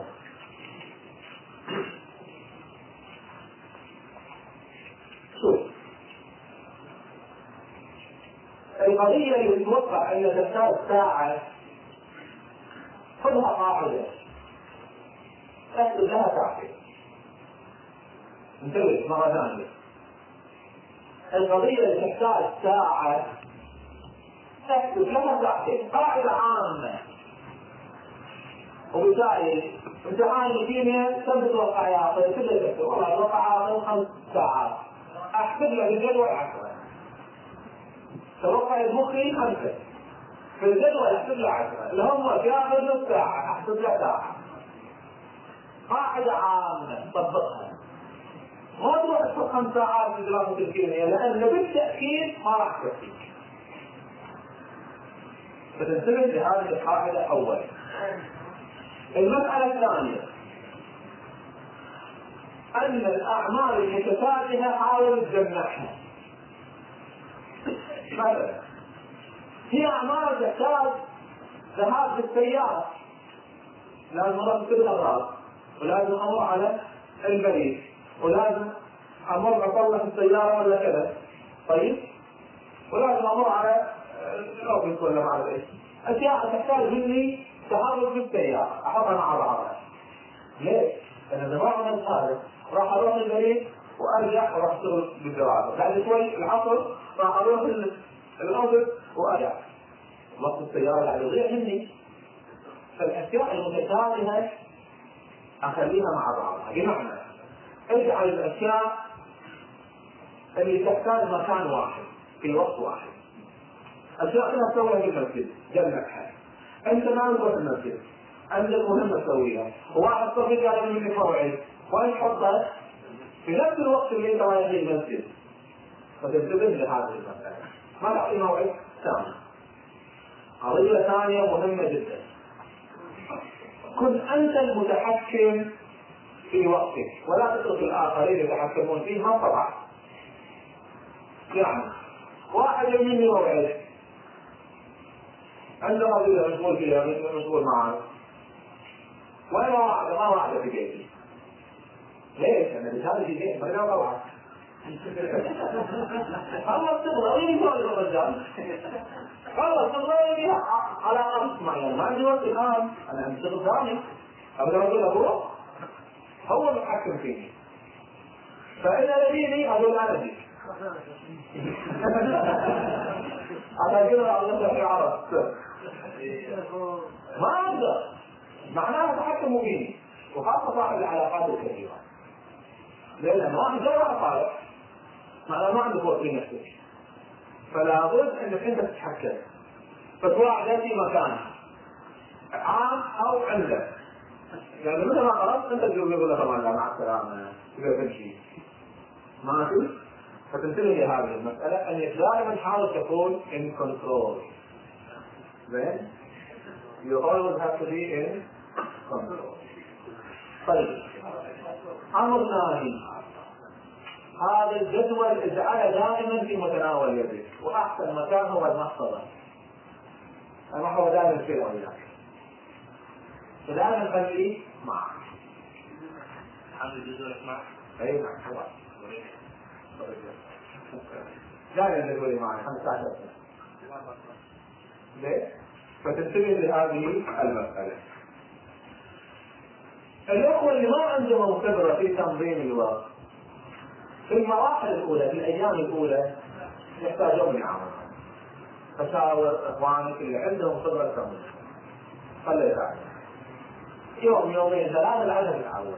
شوف، القضية اللي تتوقع أن تحتاج ساعة خذها قاعدة اكتب لها ساعتين. انتبه مرة ثانية، القضية اللي تحتاج ساعة اكتب لها ساعتين، قاعدة عامة. وبالتالي امتحان الكيمياء كم تتوقع ياخذ؟ كله تكتب والله اتوقع ياخذ 5 ساعات، احسب له بالجدول 10. توقع مخي 5 في الجدول احسب له 10، الهم ياخذ نص ساعة احسب له ساعة. قاعدة عامة طبقها، ما تروح تحط 5 ساعات في دراسة الكيمياء لأن بالتأكيد ما راح تكفيك. فتنتبه لهذه القاعدة أولا. المسألة الثانية أن الأعمال المتشابهة حاول تجمعها. مثلا في أعمال تحتاج ذهاب بالسيارة، لازم أروح كل الأغراض، ولازم أمر على البريد، ولازم أمر أصلح السيارة ولا كذا، طيب، ولازم أمر على الأوفيس ولا ما أعرف إيش، أشياء تحتاج مني تحرك بالسيارة أحطها مع بعضها. ليش؟ لأن إذا ما عملت هذا راح أروح البريد وأرجع وراح أشتغل بالدراسة، بعد شوي العصر راح أروح الأوفيس وأرجع، وقت السيارة قاعد يضيع مني. فالأشياء المتشابهة أخليها مع بعضها، بمعنى اجعل الأشياء اللي تحتاج مكان واحد في وقت واحد. أشياء كلها تسويها في المسجد، جمعها. أنت ما تروح المسجد، عندك مهمة تسويها، وواحد صديق قال منك موعد، وين تحطها؟ في نفس الوقت اللي أنت رايح فيه المسجد. فتنتبه لهذه المسألة، ما تعطي موعد ثاني. قضية ثانية مهمة جدا، كن أنت المتحكم في وقتك ولا تترك الآخرين يتحكمون فيها طبعا. يعني واحد يمني موعد، عنده قضية مشغول فيها، مشغول معاه، وأنا ما واحدة في بيتي. ليش؟ أنا بهذا في بيتي ما أقدر طبعا. خلص تبغى وين يسوي الرجال؟ خلص تبغى على أمس معين، ما عندي وقت الآن، أنا أشتغل ثاني، أقدر أقول له روح، هو المتحكم فيني. فإذا لديني أقول أنا دي. على كذا أقول في عرب ما أقدر، معناها تحكموا فيني، وخاصة صاحب العلاقات الكبيرة، لأن واحد جاي أطالع معناها ما عندك وقت لنفسك، فلا بد أنك أنت تتحكم. فتوعد في مكان عام أو عندك، يعني مثل ما قرأت أنت تقول له طبعا لا مع السلامة تقدر تمشي ما في. فتنتبه لهذه المسألة أنك دائما حاول تكون in control. Then you always have to be in control. طيب، أمر ثاني، هذا الجدول اجعله دائما في متناول يدك، وأحسن مكان هو المحفظة. المحفظة دائما في وياك، فدائما خليه معك. حمل جدولك معك؟ أي نعم طبعا. دائما جدولي معي 15 سنة. ليش؟ فتنتبه لهذه المسألة. الأخوة اللي ما عندهم خبرة في تنظيم الوقت في المراحل الأولى، في الأيام الأولى يحتاجون يعاونون. فشاور إخوانك اللي عندهم خبرة تنظيم، خليه يتعلم يوم يومين 3 لعله يتعود.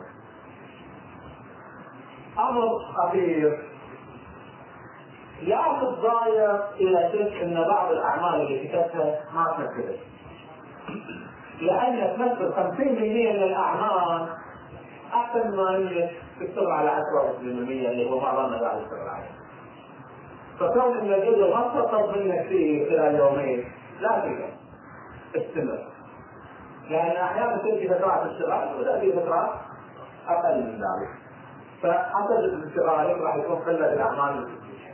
أمر أخير، لا تتضايق إذا شفت أن بعض الأعمال اللي كتبتها ما تنفذت. لأن تمثل 50% من الأعمال أحسن ما هي تشتغل على 10 20% اللي هو معظمنا قاعد يشتغل عليه. فكون إن الجزء ما تطلب منك فيه خلال يومين لا تقدر استمر، لأن أحيانا تأتي فترات اشتغال وتأتي فترات أقل من ذلك، فحسب اشتغالك راح يكون قلة الأعمال.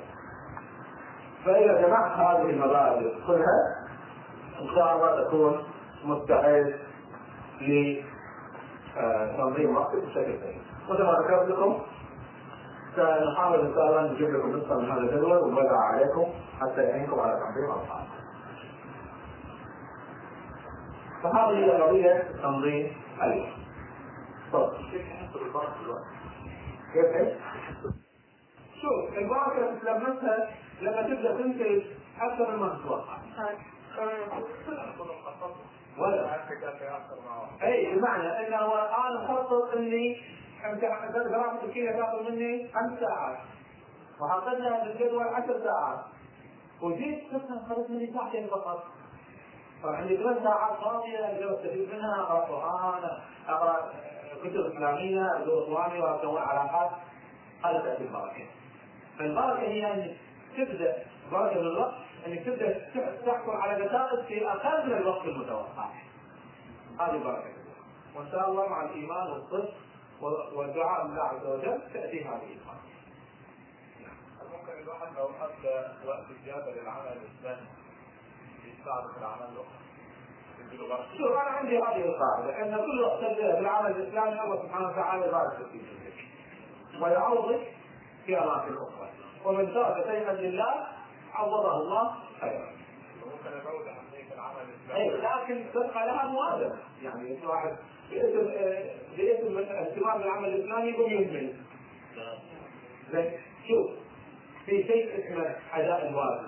فإذا جمعت هذه المبادئ كلها إن شاء الله تكون مستعد لتنظيم وقتك بشكل سليم. مثل ما ذكرت لكم سنحاول إن شاء الله نجيب لكم نسخة من هذا الجدول ونوزع عليكم حتى يعينكم على تنظيم أوقاتكم. فهذه هي قضية تنظيم الوقت. طيب كيف؟ شوف البركة تتلمسها لما تبدأ تنتج أكثر مما تتوقع. ولا أي بمعنى أنه أنا خطط إني دراسة الكيمياء تأخذ مني 5 ساعات وحطيتها بالجدول 10 ساعات وجيت أخذت مني 2 ساعتين فقط. فعندي 3 ساعات فاضية أقدر أستفيد منها، أقرأ قرآن، أقرأ كتب إسلامية، أدور إخواني وأكون علاقات. هذا تأتي البركة. فالبركة هي أن تبدأ بركة الوقت أنك تبدأ تحصل على نتائج في أقل من الوقت المتوقع. هذه بركة. وإن شاء الله مع الإيمان والصدق والدعاء لله عز وجل تأتي هذه البركة. ممكن الواحد لو أخذ وقت زيادة للعمل الإسلامي يساعد في العمل الأخرى. شوف أنا عندي هذه القاعدة أن كل وقت تبدأ في العمل الإسلامي الله سبحانه وتعالى يبارك فيه ويعوضك في أماكن أخرى، ومن ترك شيئا لله عوضه الله خيرا. ممكن أزود أهمية العمل الإسلامي. لكن تبقى لها موازنة، يعني واحد باسم اهتمام بالعمل الإسلامي يقوم يهمل. شوف في شيء اسمه أداء الواجب،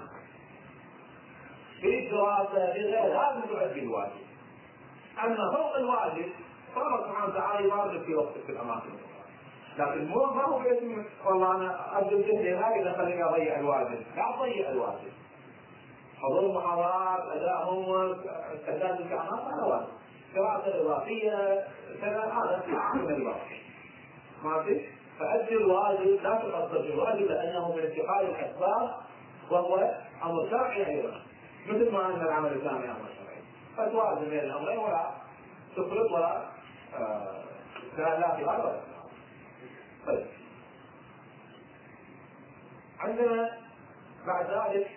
في الدراسة في غير لازم تؤدي الواجب. أما فوق الواجب فالله سبحانه وتعالى يبارك في وقتك في الأماكن الأخرى. لكن مو ما هو باسم والله أنا أبدو جهدي هذا خليني أضيع الواجب، لا أضيع الواجب. حضور محاضرات، أداء هومورك، أداء الامتحانات هذا واجب. دراسة إضافية كذا هذا من الواجب. ماشي؟ فأدي الواجب لا تقصر في الواجب لأنه من اتخاذ الأسباب وهو أمر شرعي أيضا. مثل ما أن العمل الإسلامي أمر شرعي. فتوازن بين الأمرين ولا تفرط ولا لا في هذا. طيب. عندنا بعد ذلك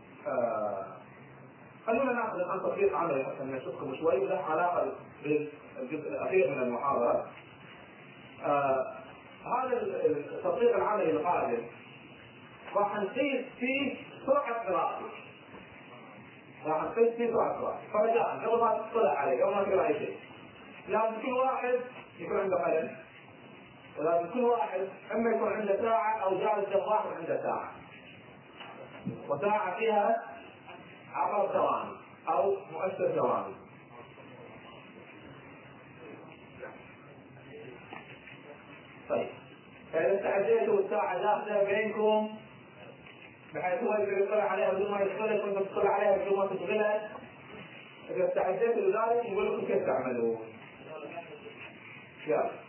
خلونا ناخذ الآن تطبيق عملي حتى نشوفكم شوي له علاقة بالجزء الأخير من المحاضرة. هذا التطبيق العملي القادم راح نقيس فيه سرعة قراءتك. راح نقيس فيه سرعة قراءتك. فرجاء قبل ما تطلع عليه قبل ما تقرأ أي شيء لازم كل واحد يكون عنده قلم، ولازم كل واحد اما يكون عنده ساعة او جالس جنب واحد عنده ساعة، وساعة فيها 10 ثواني او مؤشر ثواني. طيب فإذا استعديتوا الساعة داخلة بينكم بحيث هو يقدر يطلع عليها بدون ما يشغلك وانت تطلع عليها بدون ما تشغلها. إذا استعديتوا لذلك نقول لكم كيف تعملون. يلا.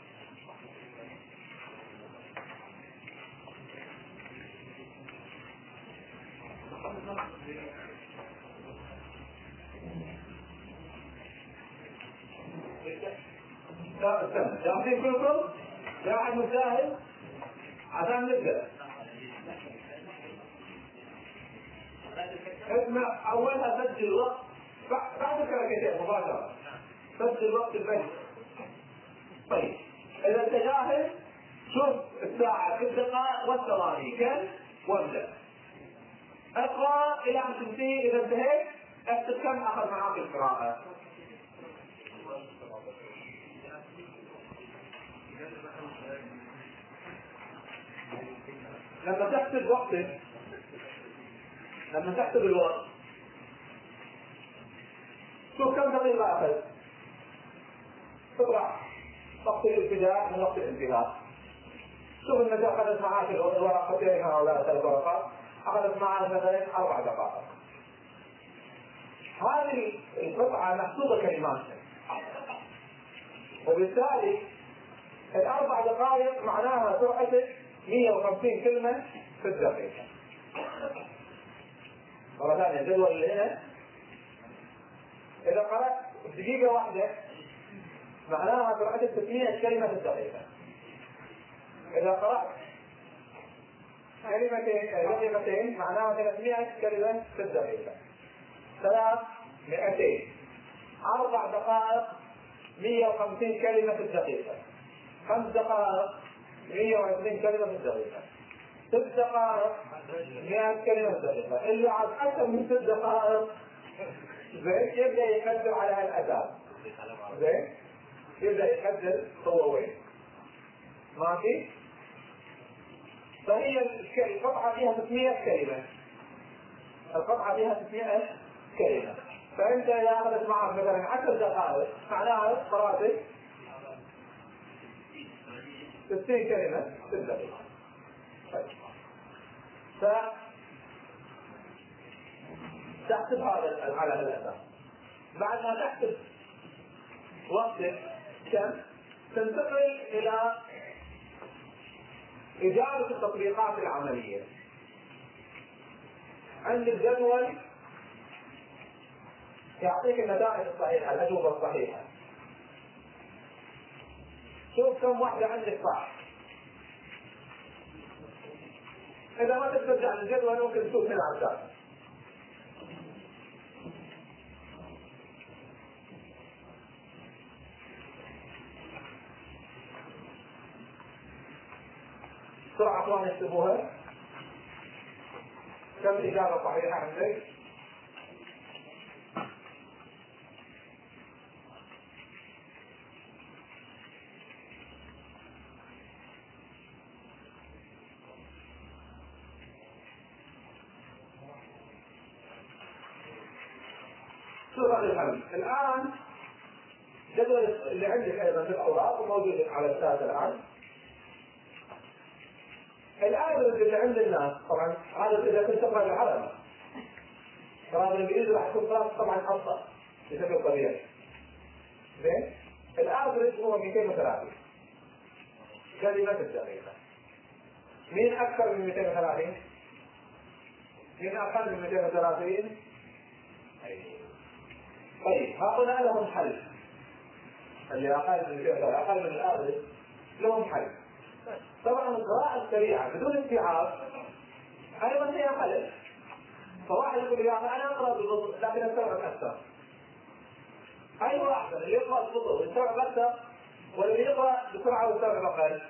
لا استنى، جاهزين كلكم؟ لا أحد مجاهد؟ عشان نبدأ. اسمع أولها سجل الوقت بعد الكلمتين مباشرة. سجل وقت البدء. طيب إذا أنت جاهز شوف الساعة في الدقائق والثواني كم وابدأ. اقرأ إلى أن تنتهي. إذا انتهيت اكتب كم أخذ معاك القراءة. لما تحسب وقتك، لما تحسب الوقت شوف كم دقيقة أخذ. اقرأ وقت الابتداء من وقت الانتهاء. شوف انك اخذت معاك الورقتين هؤلاء 3 ورقات، اخذت معاك مثلا 4 دقائق. هذه القطعة محسوبة كلمات، وبالتالي الأربع دقائق معناها سرعة 150 كلمة في الدقيقة. مرة ثانية الجدول اللي هنا إذا قرأت دقيقة واحدة معناها سرعة 600 كلمة في الدقيقة. إذا قرأت دقيقتين معناها 300 كلمة في الدقيقة. 300. 4 دقائق 150 كلمة في الدقيقة. 5 دقائق 120 كلمة في الدقيقة. 6 دقائق 100 كلمة في الدقيقة. اللي عاد أكثر من 6 دقائق زين يبدأ يقدر على هالأساس. زين يبدأ يقدر هو وين. ماشي؟ فهي القطعة فيها 600 كلمة. القطعة فيها 600 كلمة. فأنت إذا أخذت معك مثلا 10 دقائق معناها قرأت 60 كلمة في الدقيقة. فتحسب هذا على الأساس. بعد ما تحسب وقتك كم تنتقل إلى إجابة التطبيقات العملية. عند الجدول يعطيك النتائج الصحيحة، الأجوبة الصحيحة. شوف كم واحدة عندك صح. إذا ما ترجع للجدول ممكن تشوف من الأعداد. بسرعة أخوان اكتبوها. كم إجابة صحيحة عندك؟ سورة الحمد. الآن جدول اللي عندك أيضا في الأوراق وموجود على الشاشة الآن. الآفرج اللي عند الناس طبعا هذا إذا كنت تقرأ بالعربي. قراءة بالإنجليزي راح تكون قراءة طبعا أبسط بشكل طبيعي. زين؟ الآفرج هو 230 كلمة في الدقيقة. مين أكثر من 230؟ مين أقل من 230؟ طيب هؤلاء لهم حل. اللي أقل من 230 أقل من الآفرج لهم حل. طبعا القراءة السريعة بدون استيعاب أيضا هي خلل. فواحد يقول يا أخي أنا أقرأ ببطء لكن أستوعب أكثر. أي واحد اللي يقرأ ببطء ويستوعب أكثر ولا اللي يقرأ بسرعة ويستوعب أقل؟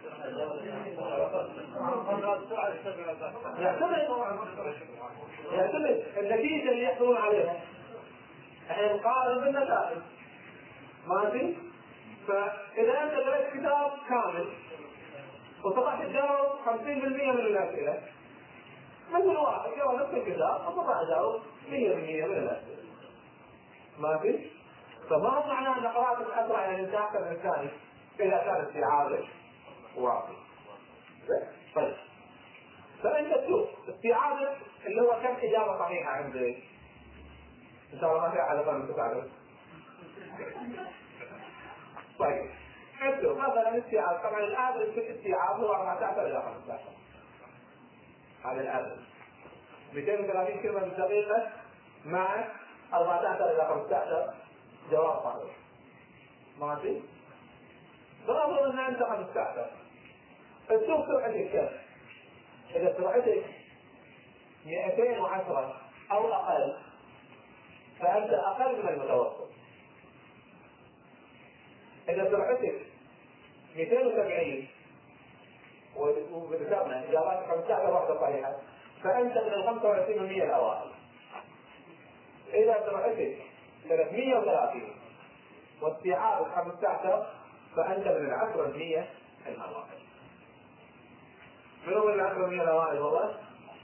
يعتمد النتيجة اللي يحصلون عليها. احنا نقارن بالنتائج. ماشي؟ فإذا أنت قرأت كتاب كامل وطبعا تجاوب 50% من الأسئلة مثل واحد يقرأ نفس الكتاب وطبعا تجاوب 100% من الأسئلة. ما في؟ فما هو معناه أن قراءتك أسرع يعني أنت أكثر من الثاني إذا كان استيعابك واضح. طيب فأنت تشوف استيعابك اللي هو كم إجابة صحيحة عندك. إن شاء الله ما في على الأقل تعرف. طيب اكتب مثلا استيعاب. طبعا الآفرج في الاستيعاب هو 14 إلى 15. هذا الآفرج 230 كلمة بالدقيقة مع 14 إلى 15 جواب صحيح. ماشي؟ فنظر أن أنت 15 تشوف سرعتك كم. إذا سرعتك 210 أو أقل فأنت أقل من المتوسط. إذا سرعتك 270 وبالتالي إجاباتك 15 واحدة صحيحة فأنت من ال 25% الأوائل. إذا سرعتك 330 واستيعابك 15 فأنت من ال 10% الأوائل. منو من ال 10% الأوائل والله؟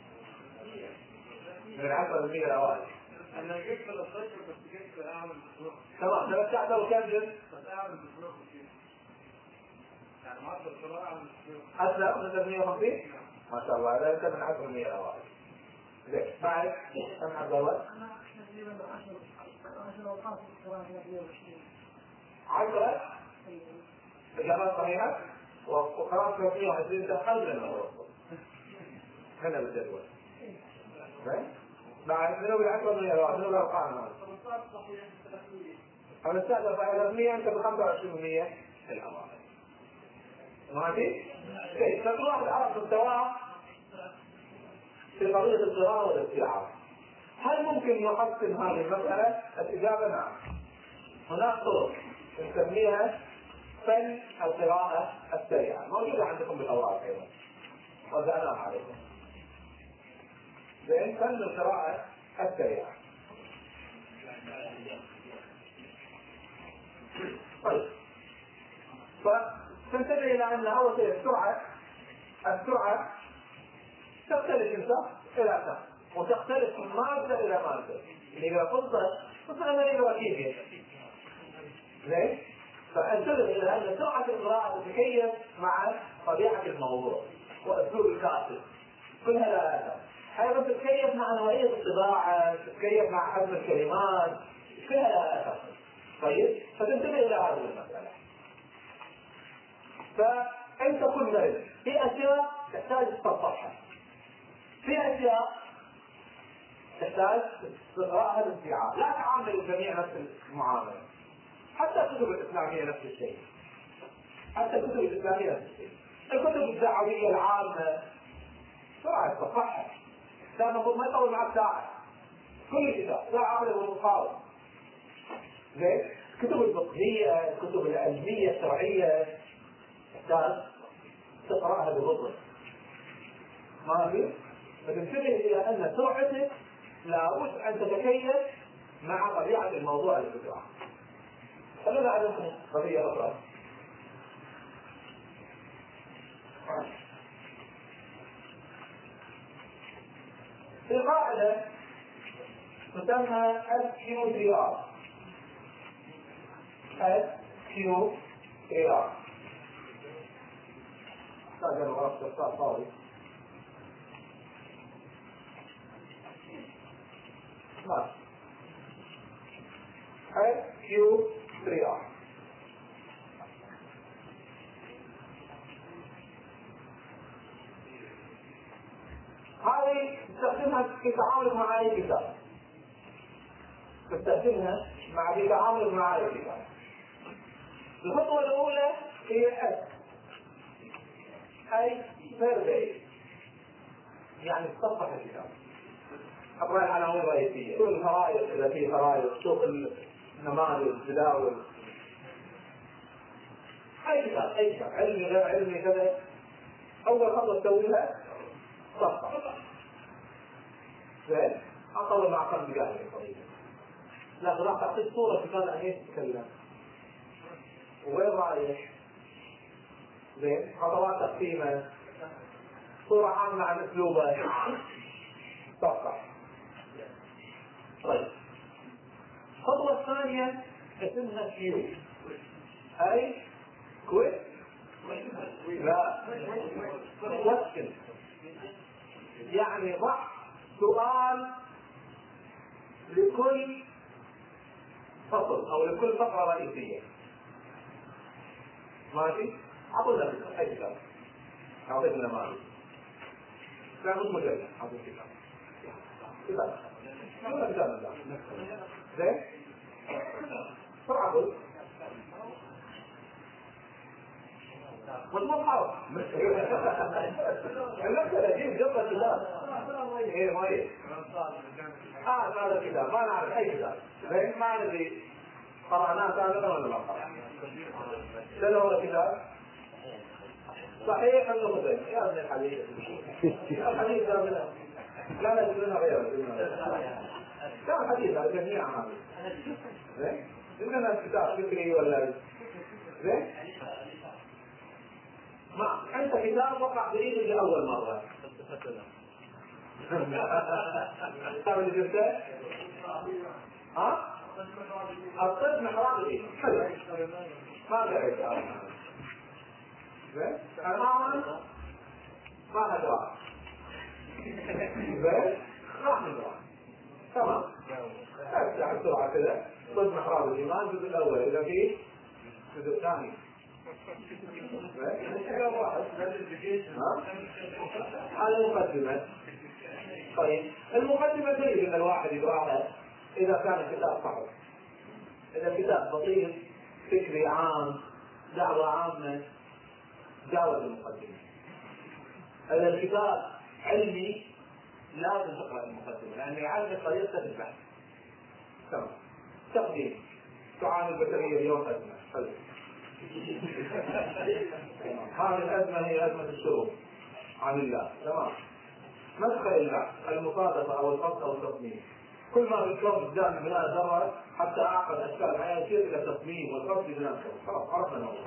من ال 10% الأوائل. أنا جبت الصيف بس جبت أعمل بسرعة. تمام 13 وكذب. بس أعمل بسرعة كتير. يعني ما أقدر بسرعة أعمل بسرعة. أسرع من 350؟ ما شاء الله هذا أنت من 10% الأوائل. زين بعد كم عبد الله؟ 10 إجابات صحيحة وقراءة 320 دخل من المتوسط هنا بالجدول مع منو بالعشرة من الأرقام منو الأرقام أنا استأذن 300 أنت ب 25% في الأمانة ماشي؟ فكل واحد عرف مستواه في قضية القراءة والاستيعاب. هل ممكن نحسن هذه المسألة؟ الإجابة نعم. هناك طرق نسميها فن القراءة السريعة موجودة عندكم بالأوراق أيضا وزعناها عليكم. زين فن القراءة السريعة. طيب فتنتبه إلى أن أول شيء السرعة تختلف من شخص إلى شخص وتختلف من مادة إلى مادة. إذا فضلت مثلا الوكيفية ليش؟ فانتبه إلى أن سرعة القراءة تتكيف مع طبيعة الموضوع وأسلوب الكاتب كلها لا أثر. أيضا تتكيف مع نوعية الطباعة، تتكيف مع حجم الكلمات، كلها لا أثر. طيب فتنتبه إلى هذه المسألة. فأنت كل مرض في أشياء تحتاج تتصفحها، في أشياء تحتاج تقرأها باستيعاب. لا تعامل الجميع نفس المعاملة. حتى الكتب الإسلامية نفس الشيء. الكتب الدعوية العامة سرعة تصفحها. لا المفروض ما يطول معك ساعة. كل كتاب ساعة عمله بالمقاومة. زين؟ الكتب الفقهية، الكتب العلمية الشرعية تحتاج تقرأها ببطء. ما في؟ فتنتبه إلى أن سرعتك لابد أن تتكيف مع طبيعة الموضوع اللي تقرأه. خلونا أعلمكم قضية أخرى. في قاعدة تسمى SQ3R. SQ3R. هذا الغرف تختار فاضي. SQ3R. هذه تستخدمها في تعاملك مع أي كتاب. في تعاملك مع أي كتاب. الخطوة الأولى هي أي سيرفي، يعني تصفح الكتاب. أقرأ العناوين الرئيسية، كل الخرائط إذا في خرائط، شوف النماذج، جداول، أي كتاب علمي غير علمي كذا. أول خطوة تسويها صفحة. زين؟ أطول مع 5 دقائق تقريبا. لكن راح تعطيك صورة في هذا عن تتكلم. وين رايح؟ زين؟ خطوات تقسيمه، صورة عامة عن أسلوبه، صفحة. طيب. الخطوة الثانية اسمها كيو. أي كويس؟ لا. question. يعني ضع سؤال لكل فصل أو لكل فقرة رئيسية. ماشي؟ أقول لك أي كتاب. أعطيك نماذج. لا مش مجرد. أعطيك كتاب. كتاب. زين؟ فرعون. والمصحف. المسألة جيب جبل الكتاب. إيه ما إيه؟ هذا الكتاب ما نعرف أي كتاب. لأن ما ندري قرأناه سابقا ولا ما قرأناه. شنو هو الكتاب؟ صحيح انه مدرج يا ابن الحديث. الحديث لا يجوزنا غيره. كان حديث على جميع اعماله. زين؟ عندنا كتاب فكري ولا زين؟ ما انت كتاب وقع بايدك لاول مره. الكتاب اللي جبته؟ ها؟ الطب محراب الايد. حلو. ما بعيد. زين؟ الآن ما ندرى. زين؟ راح ندرى. تمام. افتح بسرعه كذا طب محراب الايمان الجزء الاول اذا فيه الجزء الثاني هذا مقدمه. طيب المقدمه تريد ان الواحد يقراها اذا كان كتاب صعب، اذا كتاب بسيط فكري عام دعوه عامه جاوز المقدمه. اذا الكتاب علمي لازم تقرا المقدمه لانه يعلمك طريقه البحث. تمام. تقديم تعاني البشريه اليوم ازمه. حلو. هذه الازمه هي ازمه الشروط عن الله. تمام. مدخل الله المصادفه او القصد او التصميم. كل ما بالكون الجامع بناء ذره حتى اعقد اشكال الحياه يصير الى تصميم والقصد بناء خلاص عرفنا الموضوع.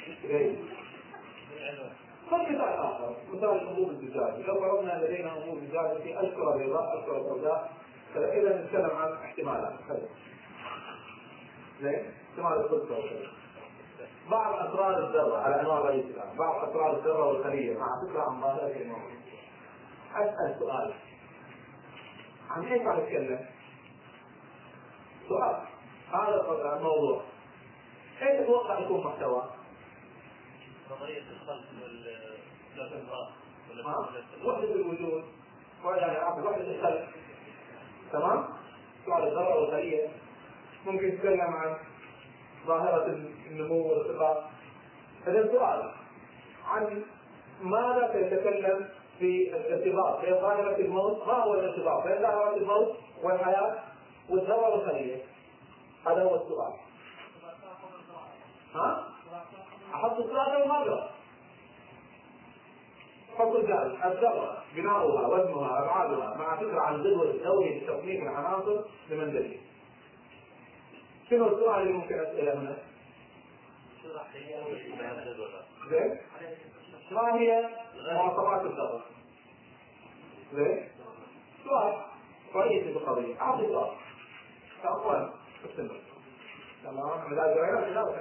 مثال آخر مثال الأنبوب الزجاجي. لو فرضنا لدينا أنبوب زجاجي في أشكر بيضاء أشكر سوداء فإذا نتكلم عن احتمالات. زين؟ احتمال الخلطة وكذا. بعض أسرار الذرة على أنواع رئيس الآن. بعض أسرار الذرة والخلية مع فكرة عن ظاهرة الموضوع. أسأل سؤال عن إيش عم نتكلم؟ سؤال هذا الموضوع إيش تتوقع يكون محتوى؟ نظرية الخلق والإنفاق وحدة الوجود يعني وحدة الخلق. تمام؟ سؤال الذرة والخلية ممكن نتكلم عن ظاهرة النمو والارتقاء. هذا السؤال عن ماذا سيتكلم في الارتباط بين ظاهرة الموت. ما هو الارتباط بين ظاهرة الموت والحياة والذرة والخلية؟ هذا هو السؤال. أحط الثلاثة وماذا؟ فصل ذلك الذرة بناؤها وزنها أبعادها مع فكرة عن الجدول الدوري لتصنيف العناصر لمندلي. شنو السؤال اللي ممكن أسأله هنا؟ زين؟ ما هي مواصفات الذرة؟ زين؟ سؤال رئيسي بالقضية. أعطي سؤال. تأخذ استمر. تمام؟ لا جوائر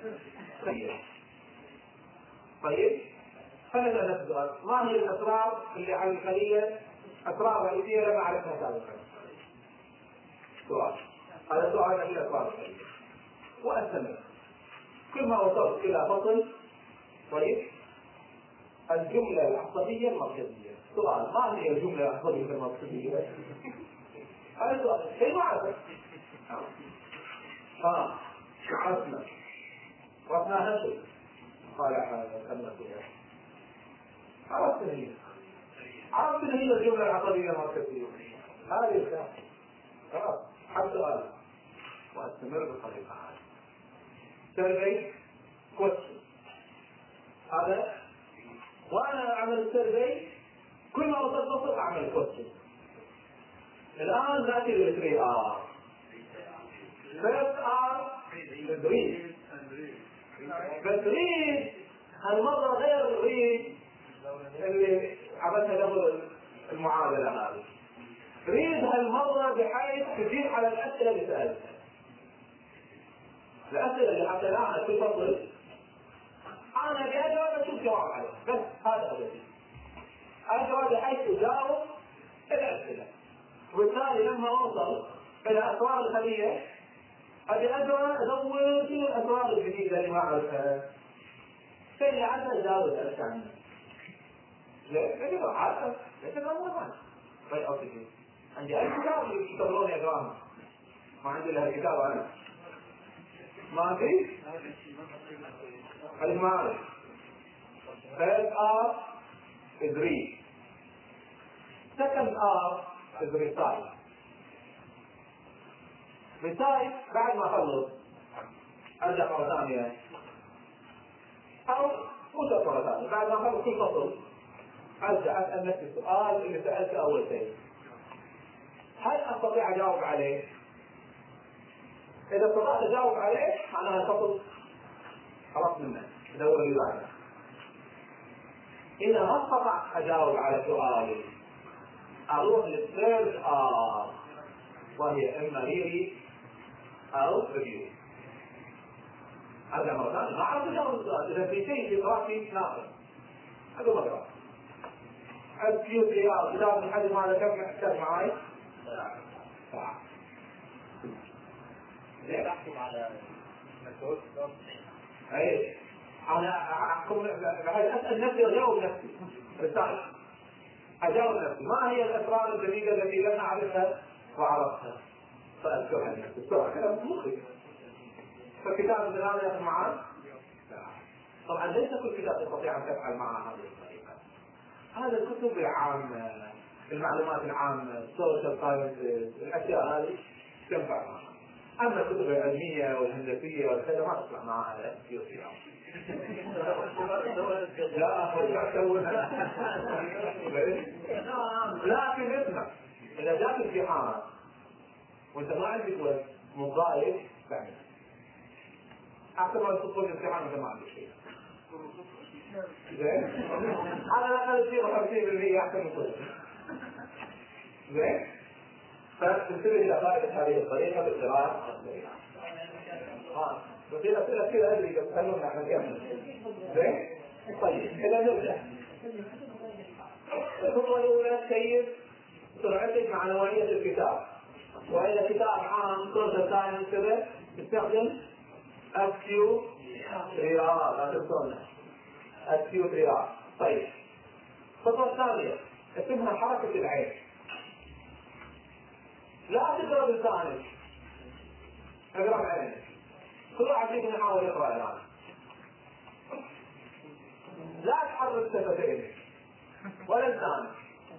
طيب خلينا نسأل سؤال. ما هي الأسرار اللي على الخلية أسرار رئيسية لما عرفنا سابقا؟ سؤال. هذا سؤال إلى أسرار الخلية. وأستمر. كل ما وصلت إلى فصل طيب الجملة العصبية المركزية. سؤال. ما هي الجملة العصبية المركزية؟ هذا سؤال. شيء ما عرفت. عرفنا هشل. قال هذا كلمة عرفت هي الجملة العصبية المركزية. هذه الكلام. خلاص. حد سؤال. وأستمر بالطريقة هذه. سيرفي كويستشن. هذا وأنا أعمل السيرفي كل ما وصلت أعمل كويستشن. الآن نأتي لل3 R. first R read. بس read هالمرة غير read اللي عملتها قبل المعادلة هذه. read هالمرة بحيث تجيب على الأسئلة اللي سألتها. الأسئلة اللي حطيناها في الفصل أنا بأجرب أشوف جواب عليها. بس هذا هدفي. أجرب بحيث أجاوب الأسئلة. وبالتالي لما أوصل إلى أسرار الخلية أبي أدور أدور شنو الأسرار الجديدة اللي ما أعرفها. فإن عدنا أجاوب أسألك عنها. ليش عارف؟ ليش ما طيب أوكي. عندي أي كتاب يشتغلون أقراهم. ما عندي لها كتاب أنا. ما في؟ هذه ما أعرف. First R is read. Second R is recite. recite بعد ما أخلص أرجع مرة ثانية أو مو مرة ثانية بعد ما أخلص كل فصل أرجع أسأل نفسي السؤال اللي سألته أول شيء. هل أستطيع أجاوب عليه؟ إذا استطعت أجاوب عليه معناها الفصل خلاص منه دور اللي بعده. إذا ما استطعت أجاوب على سؤالي أروح للثيرد آر وهي إما ريري أو ريفيو. هذا مرة ثانية ما أعرف أجاوب السؤال. إذا في شيء في راسي ناقص هذا مرة الكيو سي آر كتاب الحديث ماذا كم يحتاج معي؟ ليه تحكم على مسؤول الضغط؟ اي انا احكم اسال نفسي واجاوب نفسي رساله اجاوب نفسي ما هي الاسرار الجديده التي لم اعرفها وعرفتها فاذكرها لنفسي بسرعه كلام مخي فكتاب مثل هذا ياخذ معاه طبعا ليس كل كتاب تستطيع ان تفعل معه هذه الطريقه هذا الكتب العامه المعلومات العامه السوشيال ساينس الاشياء هذه تنفع معها اما الكتب العلميه والهندسيه والكذا ما تطلع معها كثير لا اخي لا تسوونها لكن اسمع اذا جاك امتحان وانت ما عندك وقت مضايق تعمل احسن ما تدخل الامتحان وانت ما عندك شيء زين على الاقل تصير 50% احسن من كله زين فانتبه الى فائده هذه الطريقه بالقراءه بصير اسئله كذا ادري بس خلونا احنا نكمل زين طيب اذا نبدا الخطوه الاولى تسير سرعتك مع نوعيه الكتاب واذا كتاب عام سوشيال ساينس كذا تستخدم اسكيو رياض لا تنسونا اسكيو رياض. طيب الخطوه الثانيه اسمها حركه العين لا تقرا بلسانك اقرا بعينك كل واحد فيكم يحاول يقرا الان لا تحرك شفتينك ولا لسانك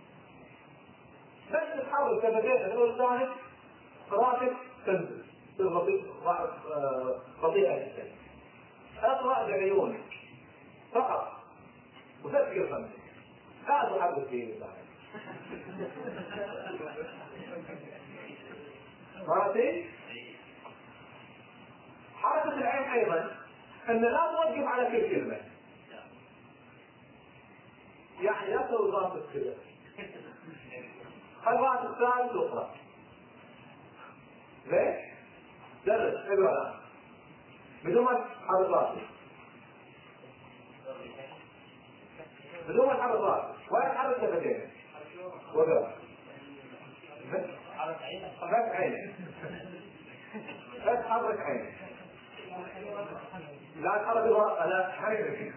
بس تحرك شفتينك ولسانك قراءتك تنزل تصير بطيئه جدا اقرا بعيونك فقط وتسكر فمك لا تحرك فيه لسانك مرتين. حركة العين أيضا أن لا توقف على كل كلمة يعني لا تسوي راسك كذا خل راسك ثابت واقرأ ليش؟ درس اقرأ الآن بدون ما تحرك راسك بدون ما تحرك راسك ولا تحرك شفتينك واقرأ بس عينك بس حرك عينك لا تحرك الورقة لا عينك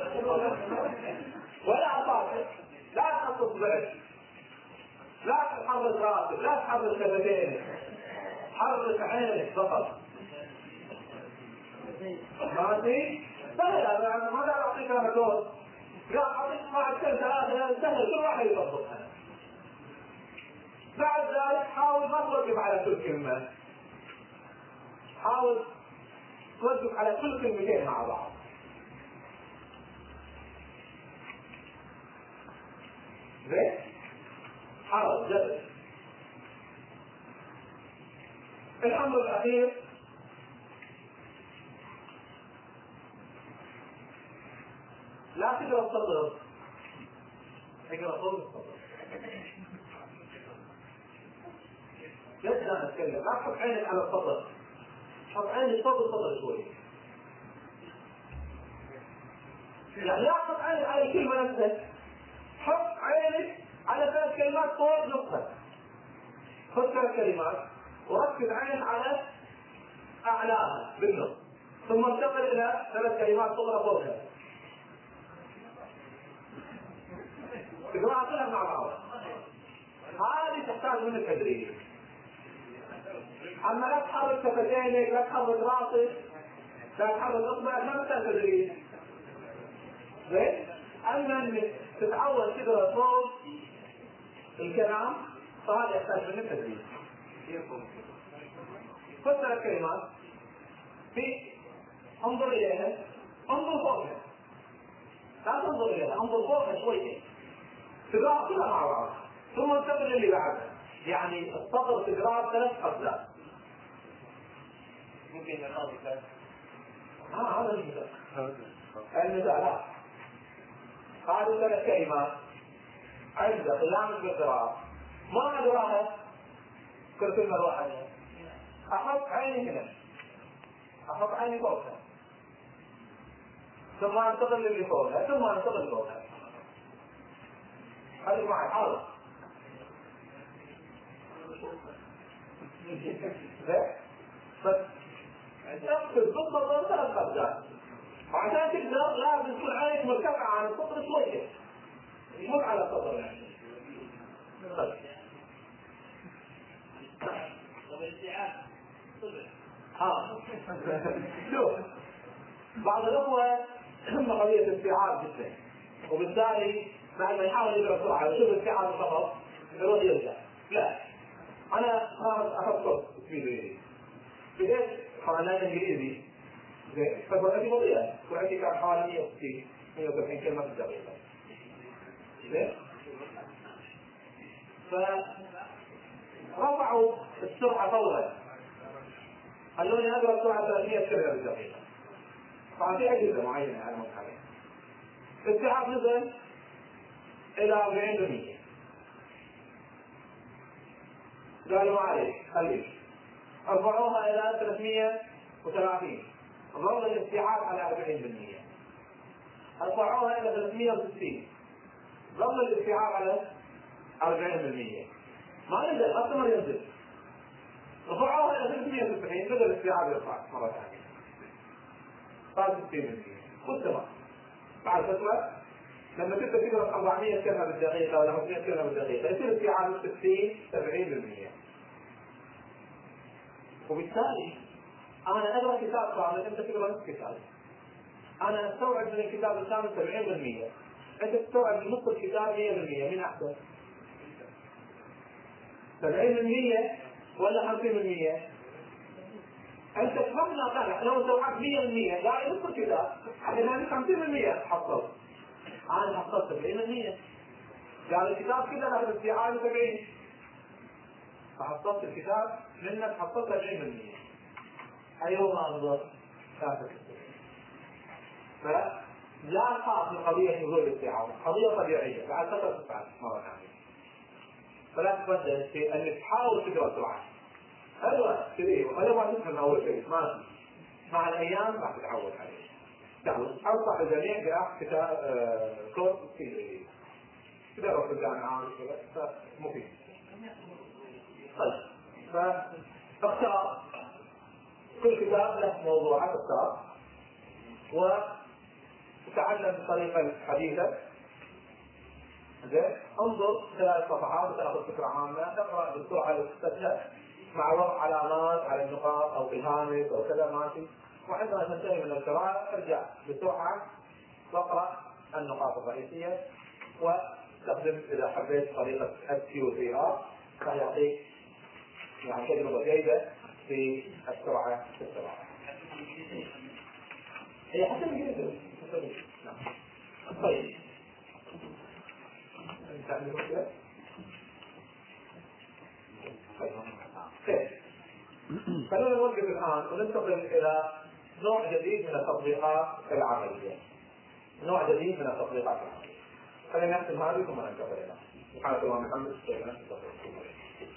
ولا أعطاك لا تخصص بعد لا تحرك راسك لا تحرك شفتينك حرك عينك فقط ماشي؟ سهل ما لا أعطيك أنا دور لا أعطيك مع السنة ثلاثة سهل كل واحد يضبطها بعد ذلك حاول ما توقف على كل كلمة حاول توقف على كل كلمتين مع بعض زين حاول جرب. الأمر الأخير لا تقرأ السطر اقرأ فوق السطر لا نتكلم لا تحط عينك على السطر حط عينك فوق السطر شوي يعني لا تحط عينك على الكلمة نفسها حط عينك على 3 كلمات فوق نقطة خذ 3 كلمات وركز عينك على أعلاها بالنص ثم انتقل إلى 3 كلمات أخرى فوقها تقرأها كلها مع بعض هذه تحتاج منك تدريب اما لا تحرك شفتينك لا تحرك راسك لا تحرك اصبعك ما تحتاج تدريب زين اما انك تتعود تقرا صوت الكلام فهذا يحتاج منك تدريب خذ 3 كلمات في انظر اليها انظر فوقها لا تنظر اليها انظر فوقها شويه تقراها كلها مع بعض ثم انتقل اللي بعدها يعني السطر تقراه 3 أقلام ممكن يقرأ مثال هذا المثال المثال هذه 3 كلمات عند قيامك بالقراءة ما أدراها كل كلمة واحدة أحط عيني هنا أحط عيني فوقها ثم أنتقل للي فوقها ثم أنتقل فوقها خليك معي حاضر بس تقصد بالضبط 3 خطات، وعشان تقدر لازم تكون عينك مرتفعة عن السطر شوية، مش على السطر يعني. شوف بعض الأخوة هم قضية الاستيعاب جدا، وبالتالي بعد ما يحاول يقرأ بسرعة ويشوف الاستيعاب فقط يروح يرجع. لا، أنا أخصص في ايش؟ قرآن إنجليزي زين، فقرأتي بطيئة، قرأتي كان حوالي 160 كلمة في الدقيقة. زين؟ فرفعوا السرعة فورا، خلوني أقرأ بسرعة 300 كلمة في الدقيقة. طبعا في أجهزة معينة على المنحنى. الاستيعاب نزل إلى 40%. قالوا ما عليك خليك، رفعوها إلى 330، ظل الاستيعاب على 40%. رفعوها إلى 360، ظل الاستيعاب على 40%. ما نزل، أصلا ينزل. رفعوها إلى 390، بدأ الاستيعاب يرفع مرة ثانية، صار 60%. والتمام. بعد فترة لما تبدأ تقرأ 400 كلمة بالدقيقة ولا 500 كلمة بالدقيقة يصير استيعاب 60-70%. وبالتالي أنا أقرأ كتاب كامل، أنت تقرأ نص كتاب. أنا أستوعب من الكتاب الكامل 70%، أنت تستوعب من نص الكتاب 100%. من أحسن؟ 70% ولا 50%؟ أنت تفهمنا كان لو استوعبت 100% قال نص الكتاب، أنا 50% حصلت. أنا حصلت 70%. قال الكتاب كذا له استيعاب 70، فحصلت الكتاب منك حصلت 70%. أيهما أفضل؟ كافة. فلا تخاف من قضية نزول الاستيعاب، قضية طبيعية بعد فترة تفعل مرة ثانية. فلا تبدأ في أنك تحاول تقرأ بسرعة. أيوة كذي، ولا ما تفهم أول شيء ماشي. مع الأيام راح تتعود عليه. تعود أنصح الجميع بأخذ كتاب كورس كذي. كذا روح ترجع معاه كذا مفيد. طيب، فاختار كل كتاب له موضوعات اختار وتعلم بطريقة حديثة. زين، انظر 3 صفحات وتاخذ فكرة عامة، تقرأ بالسرعة الاستسهال مع وضع علامات على النقاط أو بالهامش أو كذا ماشي. وعندما تنتهي من القراءة ارجع بسرعة واقرأ النقاط الرئيسية، واستخدم إذا حبيت طريقة SQCR فيعطيك يعني تجربة جيدة في السرعة في القراءة. هي حسب الجيدة. طيب، خلونا نوقف الآن وننتقل إلى نوع جديد من التطبيقات العملية. نوع جديد من التطبيقات العملية. خلينا نختم هذه ثم ننتقل إلى سبحانك اللهم وبحمدك.